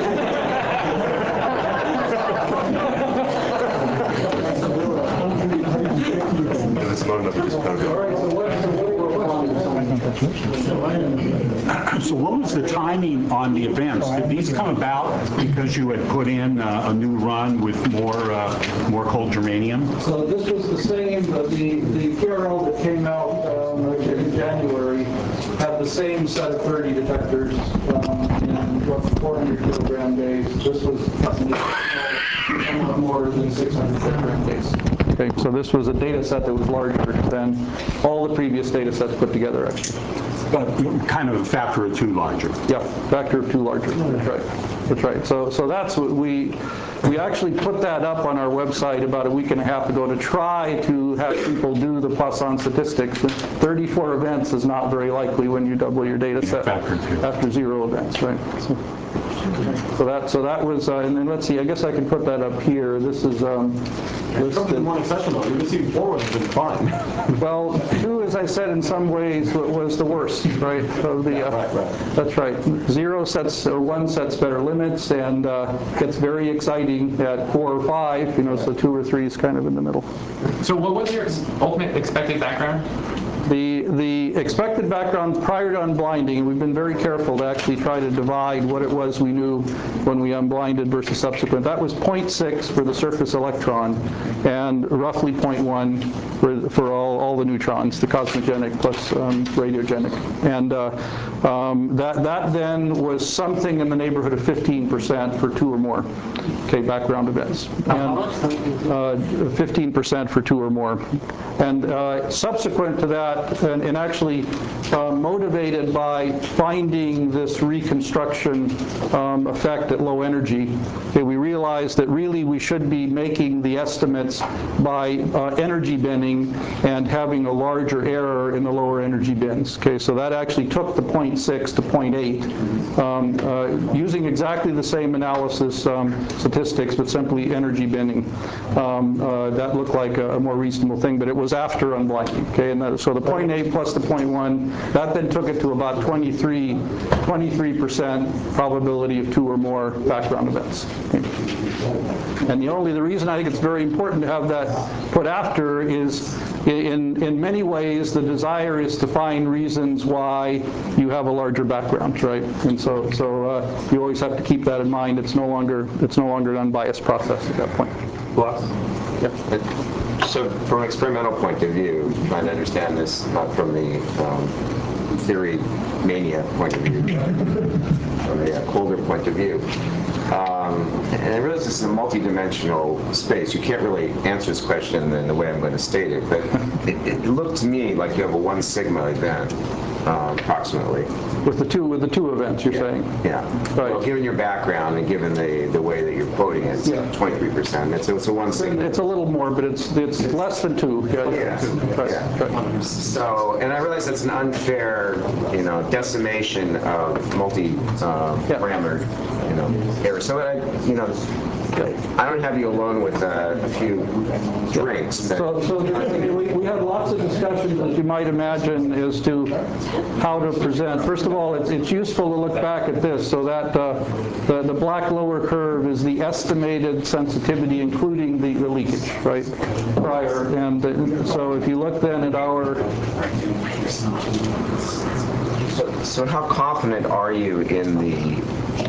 So what was the timing on the events? Did these come about because you had put in a new run with more cold germanium? So this was the same, the PRL that came out in January had the same set of 30 detectors in roughly 400 kilogram days. This was somewhat more than 600 kilogram days. Okay, so this was a data set that was larger than all the previous data sets put together, actually. Kind of a factor of 2 larger. Yeah, factor of 2 larger. That's right. That's right. So that's what we actually put that up on our website about a week and a half ago to try to have people do the Poisson statistics. 34 events is not very likely when you double your data set after 0 events, right? So that was, and then let's see, I guess I can put that up here. This is Something more exceptional. You received 4 would have been fine. Well, 2, as I said, in some ways was the worst, right? So that's right. 0 sets or 1 sets better limits and gets very exciting at 4 or 5. So 2 or 3 is kind of in the middle. So what was your ultimate expected background? The expected background prior to unblinding, we've been very careful to actually try to divide what it was we knew when we unblinded versus subsequent. That was 0.6 for the surface electron and roughly 0.1 for all the neutrons, the cosmogenic plus radiogenic. And that then was something in the neighborhood of 15% for 2 or more, background events. And 15% for 2 or more. And subsequent to that, and actually motivated by finding this reconstruction effect at low energy, we realized that really we should be making the estimates by energy binning and having a larger error in the lower energy bins. So that actually took the 0.6 to 0.8, using exactly the same analysis statistics, but simply energy binning. That looked like a more reasonable thing, but it was after unblinding. And so the 0.8 plus the 0.1, that then took it to about 23% probability of 2 or more background events. And the reason I think it's very important to have that put after is in many ways the desire is to find reasons why you have a larger background, right? And so you always have to keep that in mind. It's no longer an unbiased process at that point. Plus? Yeah. So from an experimental point of view, trying to understand this not from the theory mania point of view, but from a colder point of view. And I realize this is a multi-dimensional space. You can't really answer this question in the way I'm going to state it, but it looked to me like you have a 1 sigma event approximately. With the two events, you're saying? Yeah. Right. Well, given your background and given the way that you're quoting it, it's 23%. It's a one signal. It's a little more, but it's less than 2. Right. So, and I realize that's an unfair, decimation of multi-parameter, error. So I don't have you alone with a few drinks. So we had lots of discussions, as you might imagine, as to how to present. First of all, it's useful to look back at this, so that the black lower curve is the estimated sensitivity, including the leakage, right, prior. And so if you look then at our... So how confident are you in the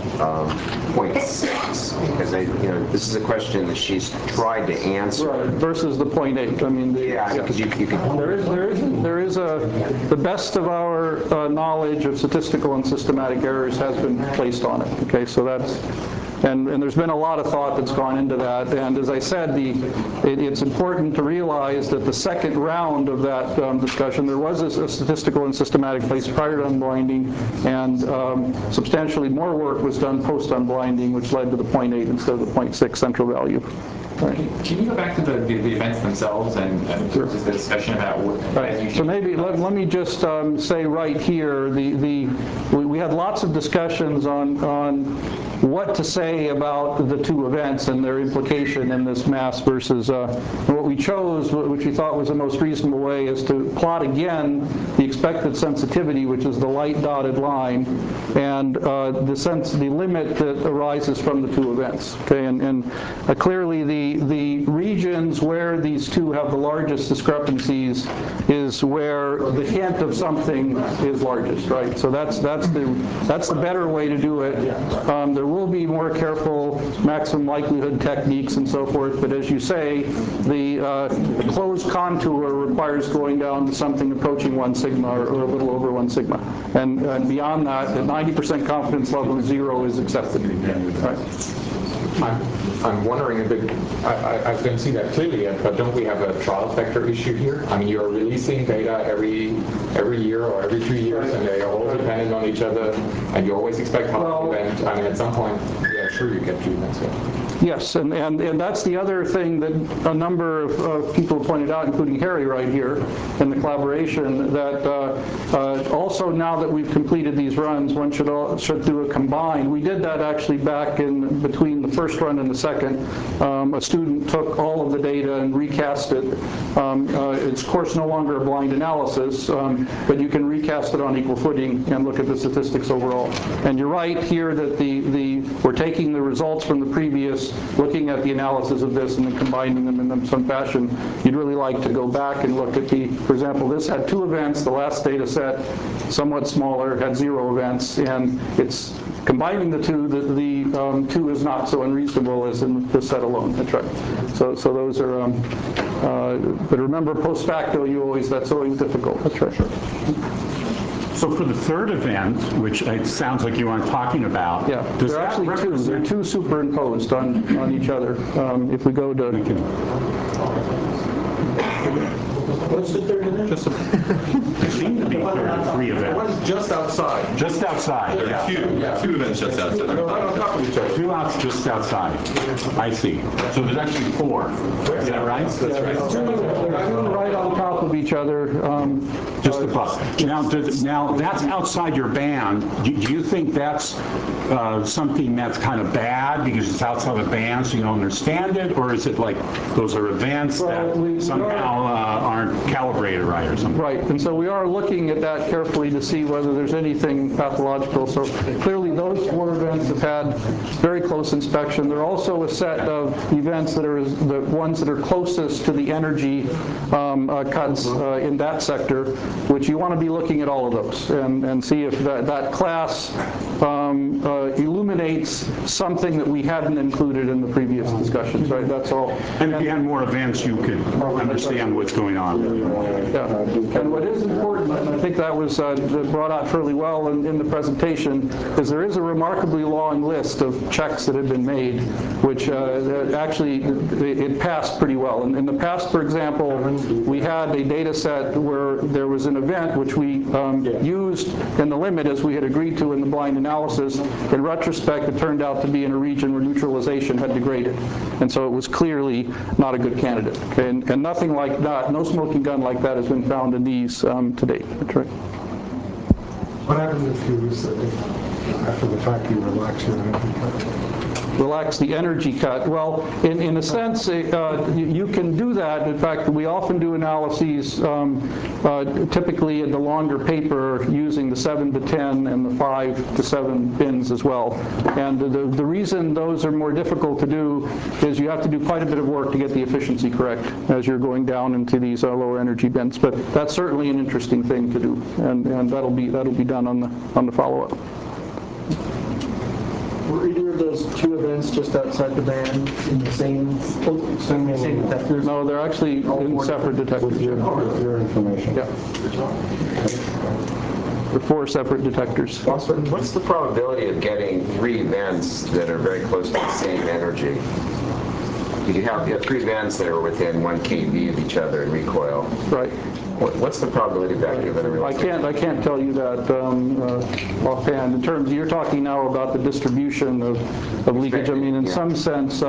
0.6? Because this is a question that she's tried to answer. Right, versus the 0.8. I mean, because you could. There is the best of our knowledge of statistical and systematic errors has been placed on it. Okay, so that's. And there's been a lot of thought that's gone into that. And as I said, it's important to realize that the second round of that discussion, there was a statistical and systematic place prior to unblinding, and substantially more work was done post-unblinding, which led to the 0.8 instead of the 0.6 central value. Right. Can you go back to the events themselves and sure. Just the discussion about what... Right. So maybe let me just say right here, we had lots of discussions on what to say about the two events and their implication in this mass versus what we chose, which we thought was the most reasonable way, is to plot again the expected sensitivity, which is the light dotted line, and the limit that arises from the two events. Okay, and clearly the regions where these two have the largest discrepancies is where the hint of something is largest, right? So that's the better way to do it. There will be more careful maximum likelihood techniques and so forth, but as you say, the closed contour requires going down to something approaching 1 sigma or a little over 1 sigma. And beyond that, at 90% confidence level, 0 is accepted. Right? I'm wondering a bit, I don't see that clearly yet, but don't we have a trial factor issue here? I mean, you're releasing data every year or every 2 years, and they are all dependent on each other, and you always expect half event. I mean, at some point, yeah, sure, you get 2 events. Yes, and that's the other thing that a number of people pointed out, including Harry right here in the collaboration, that also now that we've completed these runs, one should do a combined. We did that actually back in between the first run and the second. A student took all of the data and recast it. It's of course no longer a blind analysis, but you can recast it on equal footing and look at the statistics overall. And you're right here that we're taking the results from the previous, looking at the analysis of this and then combining them in some fashion. You'd really like to go back and look at for example, this had 2 events, the last data set, somewhat smaller, had 0 events, and it's combining the two, the 2 is not so unreasonable as in this set alone. That's right. So those are, but remember post facto, that's always difficult. That's right. So for the third event, which it sounds like you aren't talking about, yeah, there are actually 2. There are 2 superimposed on each other. If we go to... What's the third event? There seem to be 3 events. One's just outside. Just outside, yeah. 2 events just outside. No, right on top of each other. 2 outs just outside. I see. So there's actually 4. Is that right? That's right. They're right on top of each other. Just above. Now that's outside your band. Do you think that's something that's kind of bad because it's outside the band so you don't understand it? Or is it like those are events that somehow aren't calibrated right or something? Right, and so we are looking at that carefully to see whether there's anything pathological. So clearly those 4 events have had very close inspection. There are also a set of events that are the ones that are closest to the energy cuts in that sector, which you want to be looking at all of those and see if that class illuminates eliminates something that we hadn't included in the previous discussions, right? That's all. And if you had more events, you could understand what's going on. Yeah. And what is important, and I think that was brought out fairly well in the presentation, is there is a remarkably long list of checks that have been made, which actually it passed pretty well. In the past, for example, we had a data set where there was an event which we used in the limit as we had agreed to in the blind analysis. In retrospect, it turned out to be in a region where neutralization had degraded. And so it was clearly not a good candidate. Okay? And nothing like that, no smoking gun like that has been found in these to date. That's right. What happens if after the fact, you relax your energy cut? Relax the energy cut. Well, in a sense, you can do that. In fact, we often do analyses, typically in the longer paper, using the 7 to 10 and the 5 to 7 bins as well. And the reason those are more difficult to do is you have to do quite a bit of work to get the efficiency correct as you're going down into these lower energy bins. But that's certainly an interesting thing to do, and that'll be done on the follow-up. Were either of those two events just outside the band in the same detectors? No, they're actually in separate detectors. With your information. Yeah. They're 4 separate detectors. What's the probability of getting 3 events that are very close to the same energy? You have 3 events that are within 1 kV of each other in recoil. Right. What's the probability of that given a real? I can't tell you that offhand. In terms, you're talking now about the distribution of leakage. I mean, in some sense,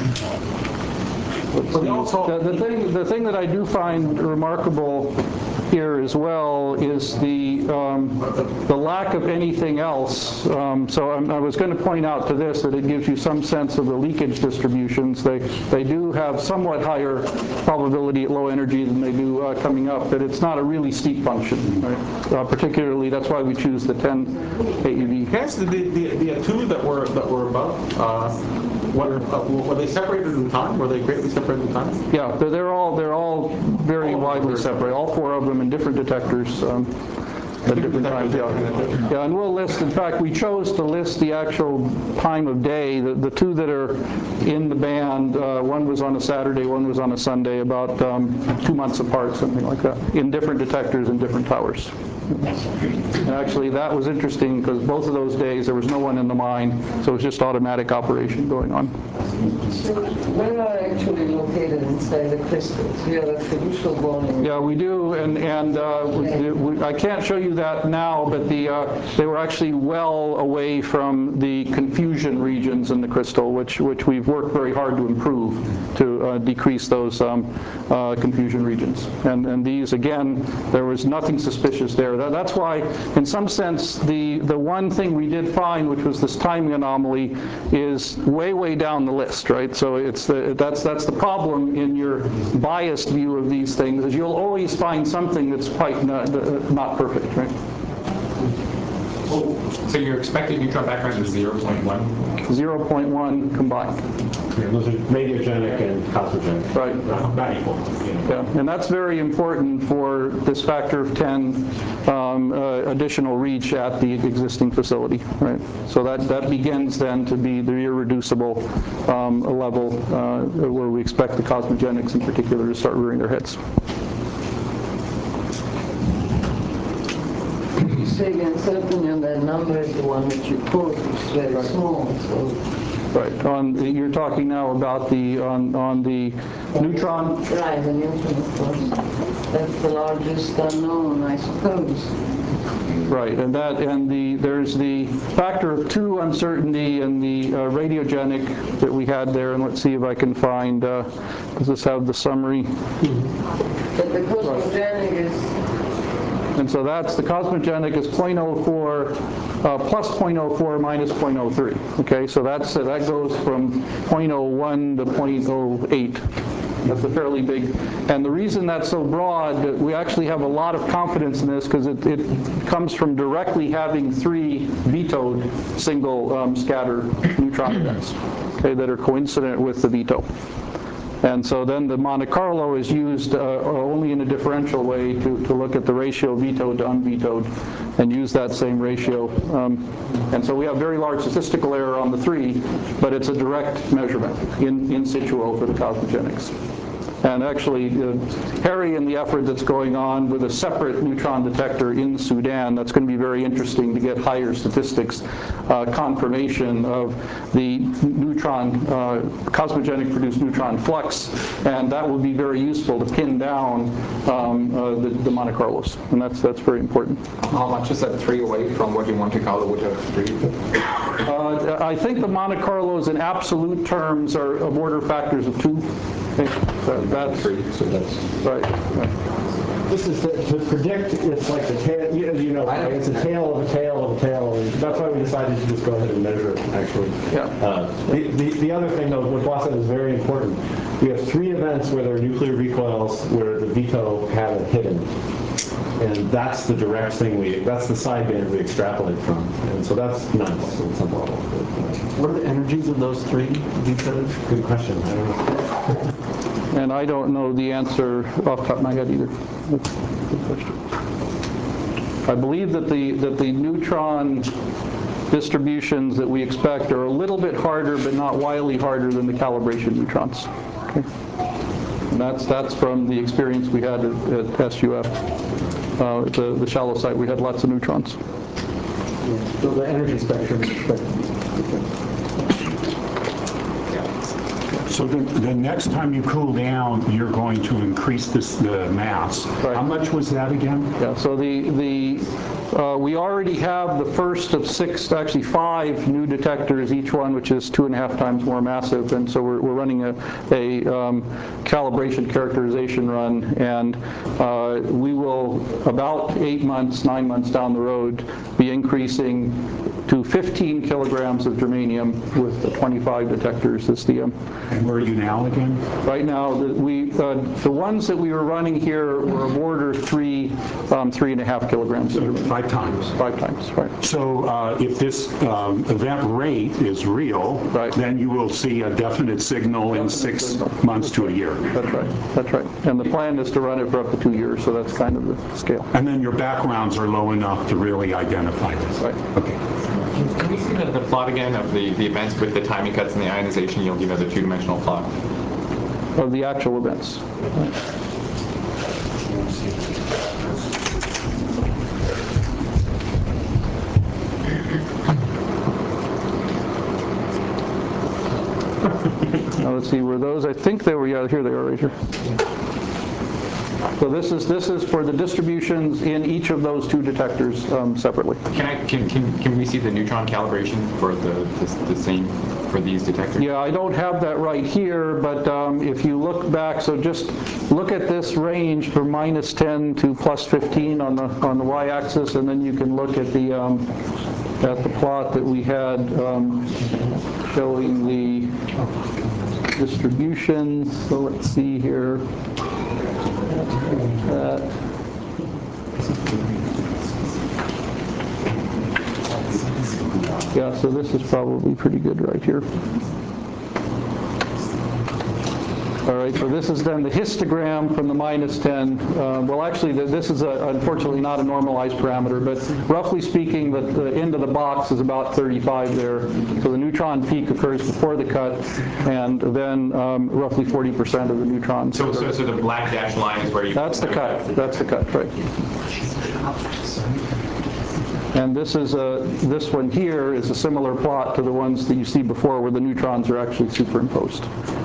the thing that I do find remarkable here as well is the lack of anything else. So I was going to point out to this that it gives you some sense of the leakage distributions. They do have somewhat higher probability at low energy than they do coming up, but it's not a really steep function. Right? Particularly, that's why we choose the 10 AeV. Yes, the 2 that were above, were they separated in time? Were they greatly separated in time? Yeah, they're all very widely separated. All 4 of them in different detectors at different times. Yeah, and we'll list. In fact, we chose to list the actual time of day. The 2 that are in the band, one was on a Saturday, one was on a Sunday, about 2 months apart, something like that, in different detectors and different towers. And actually, that was interesting because both of those days there was no one in the mine, so it was just automatic operation going on. So where are actually located inside the crystals? We have a fiducial volume. Yeah, we do, and I can't show you that now, but they were actually well away from the confusion regions in the crystal, which we've worked very hard to improve to decrease those confusion regions. And these, again, there was nothing suspicious there. That's why, in some sense, the one thing we did find, which was this timing anomaly, is way down the list, right? So that's the problem in your biased view of these things, is you'll always find something that's quite not perfect, right? So your expected neutron background is 0.1? 0.1 combined. Yeah, those are radiogenic and cosmogenic. Right. Not equal. Yeah, and that's very important for this factor of 10 additional reach at the existing facility, right? So that begins then to be the irreducible level where we expect the cosmogenics in particular to start rearing their heads. Say again, certainly on that number is the one that you quote is very small. So. Right. You're talking now about on the neutron. Right, the neutron, of course. That's the largest unknown, I suppose. Right, and there's the factor of 2 uncertainty in the radiogenic that we had there, and let's see if I can find. Does this have the summary? But the cosmogenic is. And so that's the cosmogenic is 0.04 plus 0.04 minus 0.03. Okay, so that goes from 0.01 to 0.08. That's a fairly big. And the reason that's so broad, we actually have a lot of confidence in this because it comes from directly having 3 vetoed single scatter neutron events, okay, that are coincident with the veto. And so then the Monte Carlo is used only in a differential way to look at the ratio vetoed to unvetoed and use that same ratio. And so we have very large statistical error on the 3, but it's a direct measurement in situ over the cosmogenics. And actually, Harry and the effort that's going on with a separate neutron detector in Sudan, that's going to be very interesting to get higher statistics, confirmation of the neutron, cosmogenic produced neutron flux, and that will be very useful to pin down the Monte Carlos, and that's very important. How much is that 3 away from what you want to call it with a 3? I think the Monte Carlos in absolute terms are of order factors of 2. That's 3, so that's right. This is to predict. It's like the tail. You know, it's a tail of a tail of a tail, and that's why we decided to just go ahead and measure it. Actually, the other thing though, what Boss said is very important. We have 3 events where there are nuclear recoils where the veto had it hidden. And that's the direct thing that's the sideband we extrapolate from. And so that's nice on some level. What are the energies of those 3 vetoes? Good question. I don't know. And I don't know the answer off the top of my head either. Good question. I believe that the neutron distributions that we expect are a little bit harder, but not wildly harder than the calibration neutrons. Okay. And that's from the experience we had at SUF. The shallow site, we had lots of neutrons. So the energy spectrum. So the next time you cool down, you're going to increase the mass. Right. How much was that again? Yeah. So we already have the first of 6, actually 5 new detectors, each one which is 2.5 times more massive, and so we're running a calibration characterization run, and we will about 8 months, 9 months down the road be increasing to 15 kilograms of germanium with the 25 detectors as the. And where are you now again? Right now, the ones that we were running here were of order 3.5 kilograms. So 5 times. 5 times, right. So if this event rate is real, right, then you will see a definite signal in 6 months to a year. That's right. That's right. And the plan is to run it for up to 2 years, so that's kind of the scale. And then your backgrounds are low enough to really identify this. Right. Okay. Can we see the plot again of the events with the timing cuts and the ionization yield, the 2-dimensional plot? Of the actual events. Now let's see, were those, I think they were, yeah, here they are right here. So this is for the distributions in each of those 2 detectors separately. Can we see the neutron calibration for the same for these detectors? Yeah, I don't have that right here, but if you look back, so just look at this range from -10 to +15 on the y-axis, and then you can look at the plot that we had showing the distributions. So let's see here. Yeah, so this is probably pretty good right here. All right, so this is then the histogram from the -10. Well, actually, this is unfortunately not a normalized parameter, but roughly speaking, the end of the box is about 35 there. So the neutron peak occurs before the cut, and then roughly 40% of the neutrons. So the black dashed line is where you... That's the cut. That's the cut, right. And this one here is a similar plot to the ones that you see before where the neutrons are actually superimposed.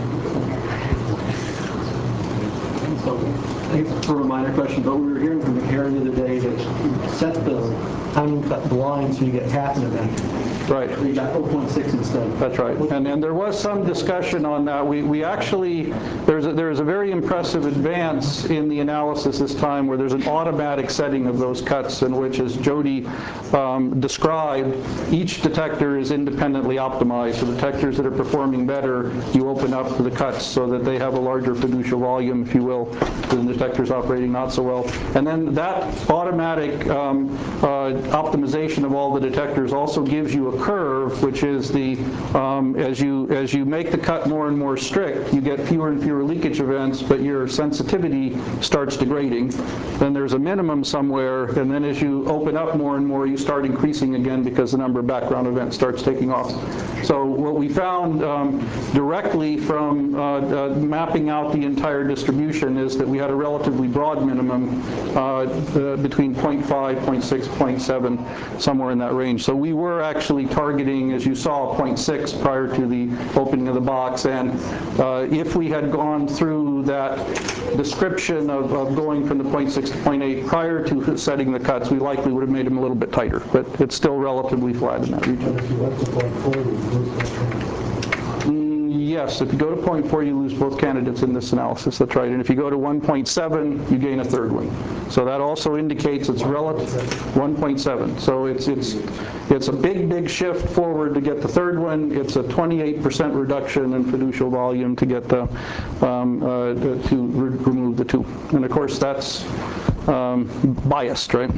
So, I think it's sort of a minor question, but we were hearing from Harry the other day that you set the timing cut blind so you get half an event. Right. So you got 0.6 instead. That's right. And there was some discussion on that. We actually, there's a very impressive advance in the analysis this time where there's an automatic setting of those cuts in which, as Jody described, each detector is independently optimized. So detectors that are performing better, you open up the cuts so that they have a larger fiducial volume, if you will, than detectors operating not so well. And then that automatic optimization of all the detectors also gives you a a curve, which is the as you make the cut more and more strict, you get fewer and fewer leakage events, but your sensitivity starts degrading. Then there's a minimum somewhere, and then as you open up more and more, you start increasing again because the number of background events starts taking off. So what we found directly from mapping out the entire distribution is that we had a relatively broad minimum between 0.5, 0.6, 0.7, somewhere in that range. So we were actually targeting, as you saw, 0.6 prior to the opening of the box, and if we had gone through that description of going from the 0.6 to 0.8 prior to setting the cuts, we likely would have made them a little bit tighter, but it's still relatively flat in that region. Yes, if you go to 0.4, you lose both candidates in this analysis. That's right. And if you go to 1.7, you gain a third one. So that also indicates it's relative 1.7. So it's a big shift forward to get the third one. It's a 28% reduction in fiducial volume to get the to remove the two. And of course, that's biased, right?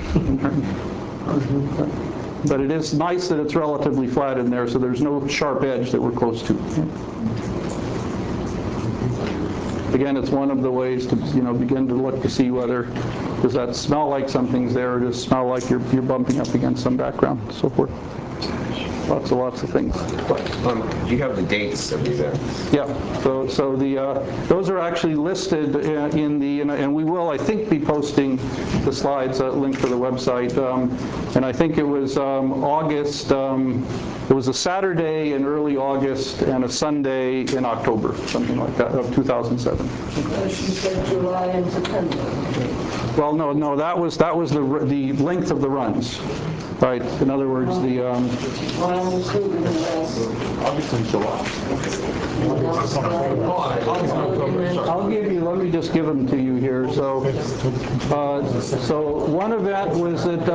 But it is nice that it's relatively flat in there, so there's no sharp edge that we're close to. Again, it's one of the ways to begin to look to see whether does that smell like something's there, or does it smell like you're bumping up against some background, and so forth. Lots of things. Do you have the dates of these events? Yeah. So those are actually listed in the, and we will, I think, be posting the slides, link to the website. And I think it was August. It was a Saturday in early August and a Sunday in October, something like that, of 2007. You said July and September. Well, no, that was the length of the runs. Right. In other words, the August and July. I'll give you. Let me just give them to you here. So one event was at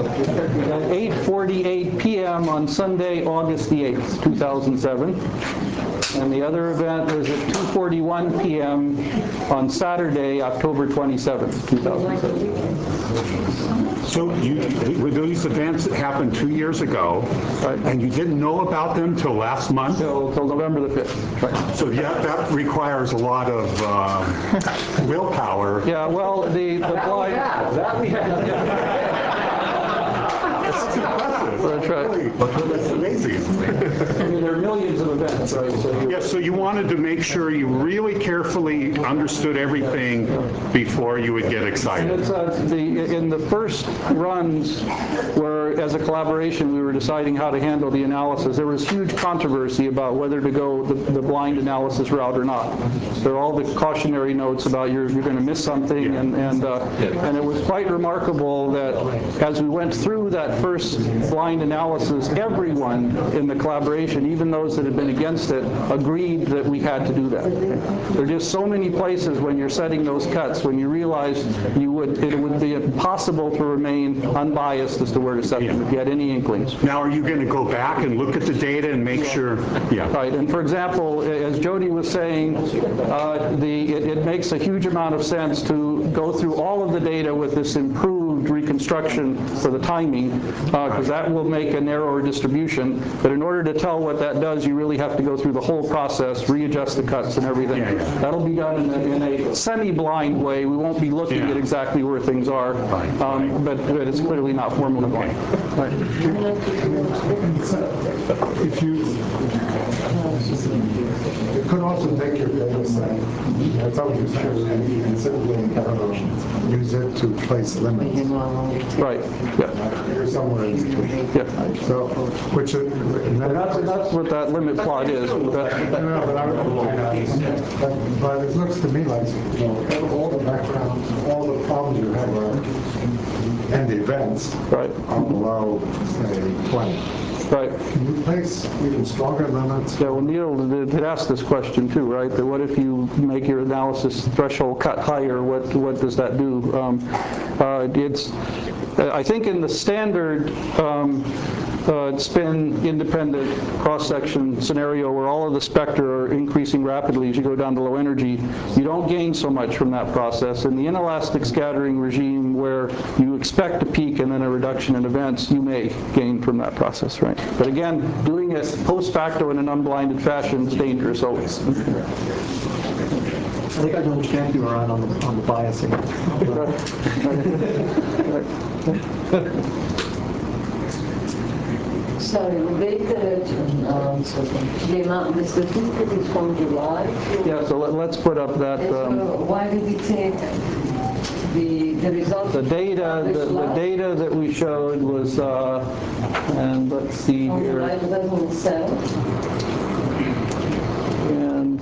8:48 p.m. on Sunday, August the 8th, 2007. And the other event was at 2:41 p.m. on Saturday, October 27th, 2007. So were those events that happened 2 years ago, and you didn't know about them till last month? Till November the 5th. Right. So yeah, that requires a lot of willpower. Yeah, well, the blind... That we have. That's impressive. That's right. That's amazing. I mean, there are millions of events, right? So you wanted to make sure you really carefully understood everything before you would get excited. And it's, in the first runs, where as a collaboration we were deciding how to handle the analysis, there was huge controversy about whether to go the blind analysis route or not. There are all the cautionary notes about you're going to miss something, and it was quite remarkable that as we went through that first blind analysis, everyone in the collaboration, even those that had been against it, agreed that we had to do that. There are just so many places when you're setting those cuts when you realize it would be impossible to remain unbiased as to where to set them if you had any inklings. Now, are you going to go back and look at the data and make sure? Yeah. Right. And for example, as Jody was saying, it makes a huge amount of sense to go through all of the data with this improved reconstruction for the timing, because that will make a narrower distribution. But in order to tell what that does, you really have to go through the whole process, readjust the cuts and everything. That'll be done in a semi-blind way. We won't be looking at exactly where things are, but it's clearly not formally blind. Right. If you could also take your data set, I thought you could use it to place limits. Right. Yeah. You're somewhere in between. Yeah. So, which and that's what that limit plot is. But it looks to me like all the backgrounds, all the problems you have and the events are below, say, 20. Right. Can you place even stronger limits? Yeah, well, Neil did ask this question too, right? That what if you make your analysis threshold cut higher? What does that do? I think in the standard spin independent cross-section scenario where all of the spectra are increasing rapidly as you go down to low energy, you don't gain so much from that process. In the inelastic scattering regime where you expect a peak and then a reduction in events, you may gain from that process, right? But again, doing it post facto in an unblinded fashion is dangerous always. I think I know which camp you are on the biasing. Sorry, the data, the amount, the statistic is from July. Yeah, so let's put up that. So why did it take the results? The data that we showed was, and let's see here. July 2007. And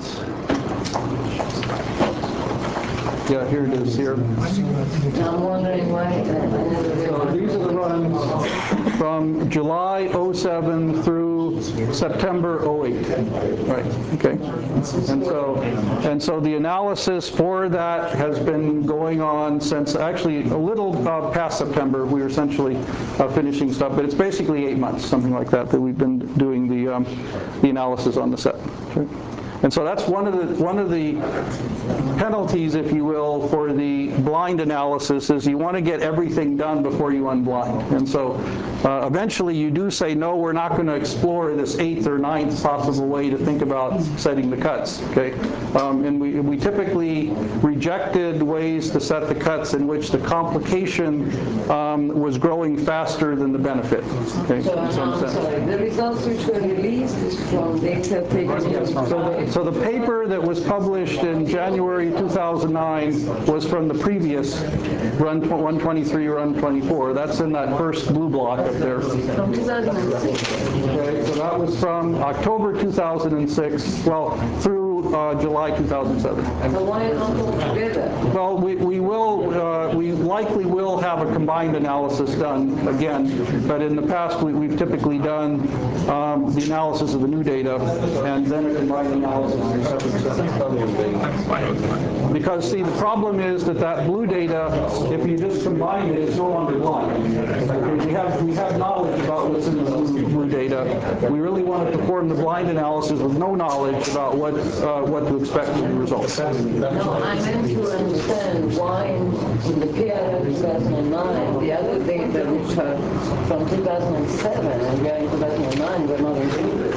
yeah, here it is here. I'm wondering why. So these are the runs from July 07 through September 08. Right. Okay. And so the analysis for that has been going on since actually a little past September. We were essentially finishing stuff, but it's basically 8 months, something like that, that we've been doing the analysis on the set. Right. And so that's one of the penalties, if you will, for the blind analysis is you want to get everything done before you unblind. And so eventually you do say, no, we're not going to explore this 8th or 9th possible way to think about setting the cuts. Okay, and we typically rejected ways to set the cuts in which the complication was growing faster than the benefit. Okay, so I'm sorry, the results which were released is from data taken. So the paper that was published in January 2009 was from the previous run 123, run 24. That's in that first blue block up there. From 2006. Okay, so that was from October 2006, well, through July 2007. So why not all together? Well, we likely will have a combined analysis done again, but in the past we've typically done the analysis of the new data and then a combined analysis of the separate stuff. Because see, the problem is that blue data, if you just combine it, it's no longer blind. Okay, we have knowledge about what's in the blue data. We really want to perform the blind analysis with no knowledge about what to expect from the results. No, I meant to understand why in the PRF 2009, the other data which are from 2007 and we are in 2009 were not included.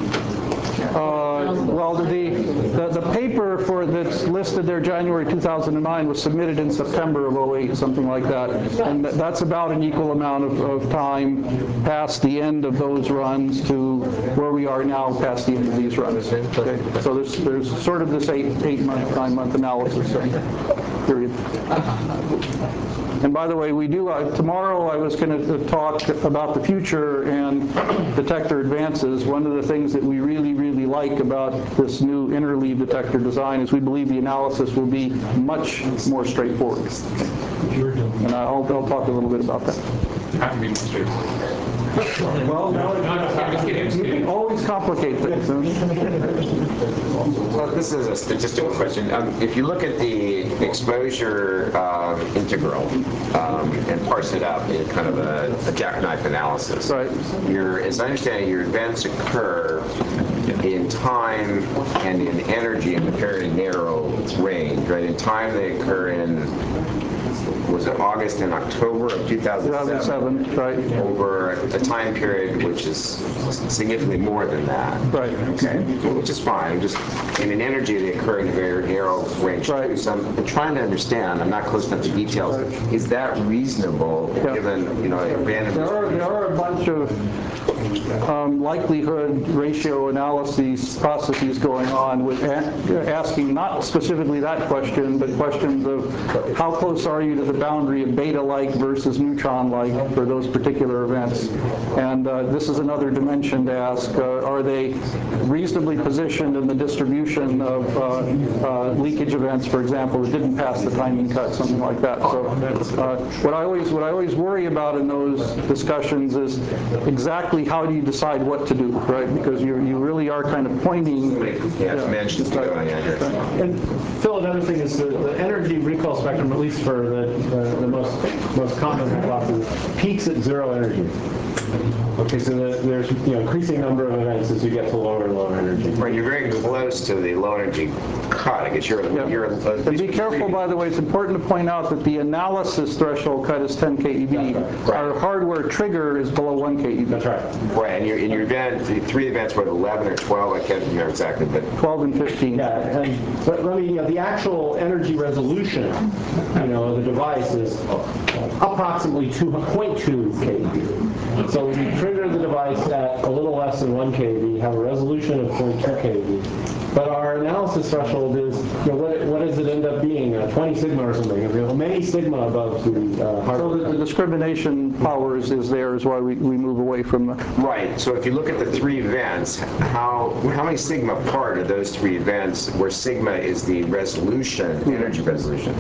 Well, the paper that's listed there, January 2009, was submitted in September of 08, something like that. And that's about an equal amount of time past the end of those runs to where we are now past the end of these runs. Okay? So there's sort of this 8-month, 9-month analysis period. And by the way, we do, tomorrow I was going to talk about the future and detector advances. One of the things that we really, really like about this new interleave detector design is we believe the analysis will be much more straightforward. And I'll talk a little bit about that. Have to be more straightforward. Well, no, you can always complicate things. Well, this is a statistical question. If you look at the exposure integral and parse it out in kind of a jackknife analysis, right. As I understand it, your events occur in time and in energy in a very narrow range, right? In time, they occur in, was it August and October of 2007? Right. Over a time period which is significantly more than that. Right. Okay. Which is fine. Just in an energy, they occur in a very narrow range. Right. So I'm trying to understand. I'm not close enough to details. Right. Is that reasonable, given random? There are a bunch of likelihood ratio analyses processes going on with asking not specifically that question, but questions of how close are you to the boundary of beta-like versus neutron-like for those particular events. And this is another dimension to ask, are they reasonably positioned in the distribution of leakage events, for example, that didn't pass the timing cut, something like that. So what I always worry about in those discussions is exactly how do you decide what to do, right? Because you really are kind of pointing. And Phil, another thing is the energy recall spectrum, at least for the most common classes, peaks at 0 energy. Okay, so there's increasing number of events as you get to lower and lower energy. Right, you're very close to the low energy cut. I guess you're And be careful, by the way, it's important to point out that the analysis threshold cut is 10 keV. Right. Our hardware trigger is below 1 keV. That's right. Right, and in your event, the 3 events were 11 or 12, I can't remember exactly, but 12 and 15. Yeah, but let me, the actual energy resolution, of the device is approximately 2.2 keV. So when you trigger the device at a little less than 1 keV, have a resolution of 0.2 keV. But our analysis threshold is, what does it end up being? 20 sigma or something? Many sigma above the hardware. So the discrimination power is there, is why we move away from the... Right, so if you look at the 3 events, how many sigma apart are those 3 events where sigma is the resolution, energy resolution?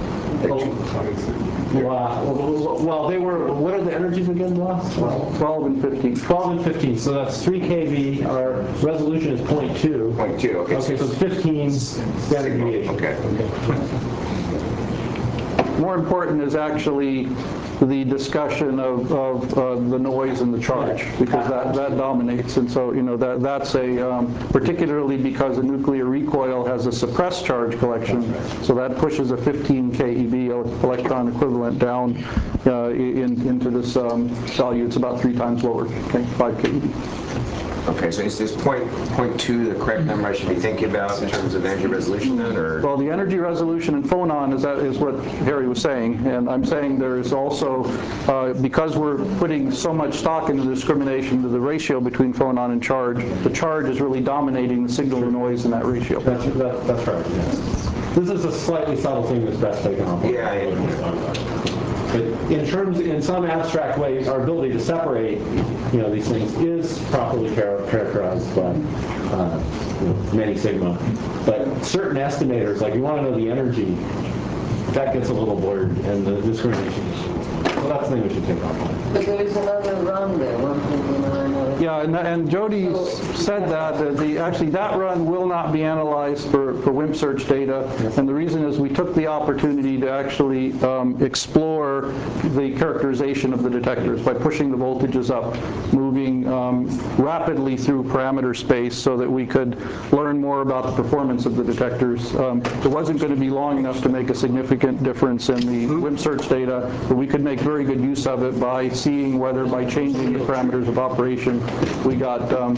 Well, they were, what are the energies again, Ross? 12 and 15. 12 and 15, so that's 3 keV. Our resolution is 0.2. 0.2, okay. Okay, so it's 15 standard deviation. Okay. More important is actually the discussion of the noise and the charge, because that dominates. And so, that's particularly because a nuclear recoil has a suppressed charge collection, so that pushes a 15 keV electron equivalent down into this value. It's about 3 times lower, 5 keV. Okay, so is this 0.2 the correct number I should be thinking about in terms of energy resolution then, or? Well, the energy resolution in phonon is what Harry was saying, and I'm saying there is also, because we're putting so much stock into the discrimination to the ratio between phonon and charge, the charge is really dominating the signal to noise in that ratio. That's right, yes. This is a slightly subtle thing that's best taken off. Yeah. But in some abstract ways, our ability to separate, these things is properly characterized by many sigma. But certain estimators, like you want to know the energy, that gets a little blurred, and the discrimination. So that's the thing we should take off. But there is another run there, 159. Yeah, and Jody said that actually that run will not be analyzed for WIMP search data, and the reason is we took the opportunity to actually explore the characterization of the detectors by pushing the voltages up, moving rapidly through parameter space so that we could learn more about the performance of the detectors. It wasn't going to be long enough to make a significant difference in the WIMP search data, but we could make very good use of it by seeing whether by changing the parameters of operation we got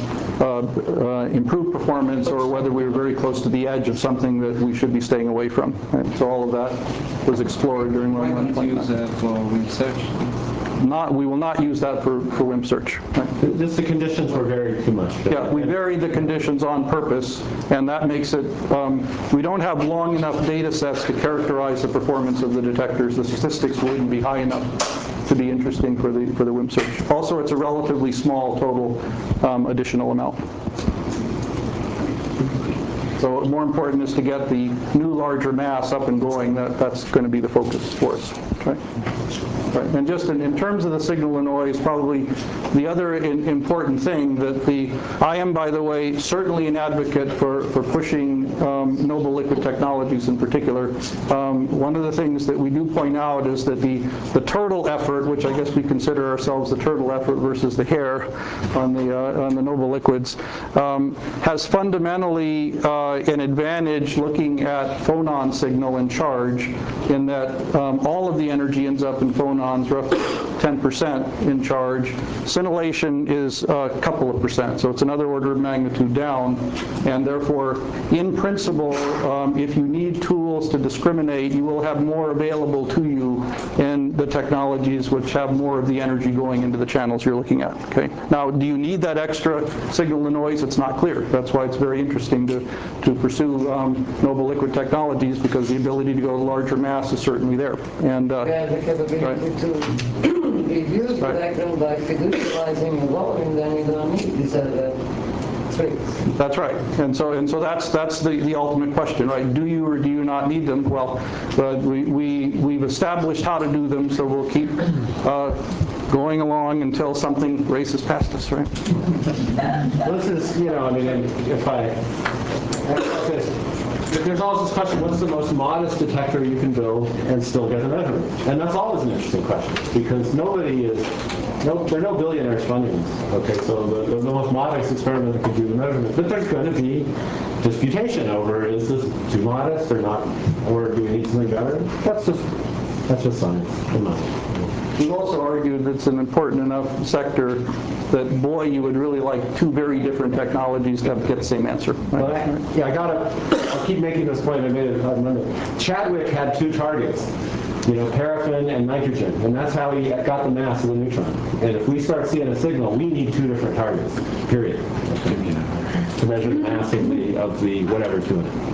improved performance, or whether we were very close to the edge of something that we should be staying away from. Right? So all of that was explored during Why don't you use that for WIMP search? We will not use that for WIMP search. Right? Just the conditions were varied too much. Yeah, we varied the conditions on purpose, and that makes it, we don't have long enough data sets to characterize the performance of the detectors. The statistics wouldn't be high enough to be interesting for the WIMP search. Also, it's a relatively small total additional amount. So more important is to get the new larger mass up and going. That's going to be the focus for us. Okay? Right. And just in terms of the signal to noise, probably the other important thing that I am, by the way, certainly an advocate for pushing noble liquid technologies in particular. One of the things that we do point out is that the turtle effort, which I guess we consider ourselves the turtle effort versus the hare on the noble liquids, has fundamentally an advantage looking at phonon signal and charge, in that all of the energy ends up in phonons, roughly 10% in charge. Scintillation is a couple of percent, so it's another order of magnitude down, and therefore, in principle, if you need tools to discriminate, you will have more available to you in the technologies which have more of the energy going into the channels you're looking at. Okay. Now, do you need that extra signal to noise? It's not clear. That's why it's very interesting to pursue noble liquid technologies, because the ability to go to larger mass is certainly there. And the capability to reduce the background by fiducializing the volume, then you don't need these other tricks. That's right. And so that's the ultimate question, right? Do you or do you not need them? Well, we've established how to do them, so we'll keep going along until something races past us, right? This is, there's always this question, what's the most modest detector you can build and still get a measurement? And that's always an interesting question, because nobody is there are no billionaires funding this. Okay, so the most modest experiment that could do the measurement, but there's going to be disputation over, is this too modest or not, or do we need something better? That's just science. We've also argued that it's an important enough sector that, boy, you would really like two very different technologies to get the same answer. Right? I'll keep making this point. I made it. I remember. Chadwick had two targets, paraffin and nitrogen, and that's how he got the mass of the neutron. And if we start seeing a signal, we need two different targets, period, to measure the mass of the whatever's doing it.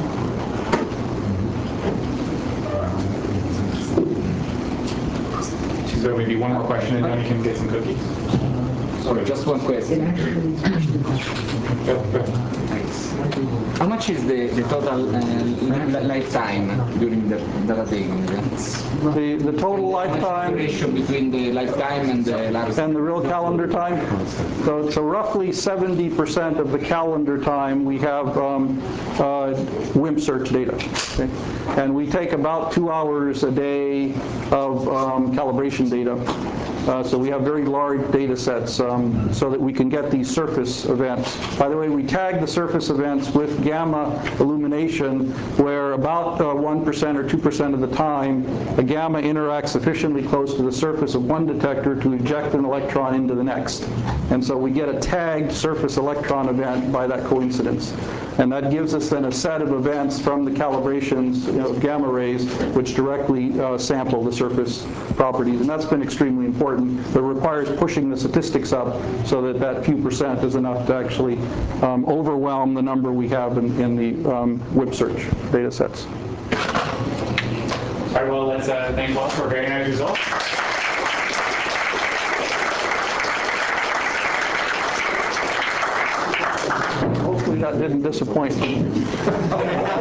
So maybe one more question and then we can get some cookies. Sorry, just one question. How much is the total lifetime during the data taking events? The total lifetime ratio between the lifetime and the real calendar time. So roughly 70% of the calendar time we have WIMP search data, okay? And we take about 2 hours a day of calibration data. So we have very large data sets so that we can get these surface events. By the way, we tag the surface events with gamma illumination, where about 1% or 2% of the time, the gamma interacts sufficiently close to the surface of one detector to eject an electron into the next. And so we get a tagged surface electron event by that coincidence. And that gives us then a set of events from the calibrations of gamma rays, which directly sample the surface properties. And that's been extremely important. But it requires pushing the statistics up so that that few percent is enough to actually overwhelm the number we have in the WIMP search data sets. All right, well, let's thank Bob for a very nice result. Hopefully that didn't disappoint.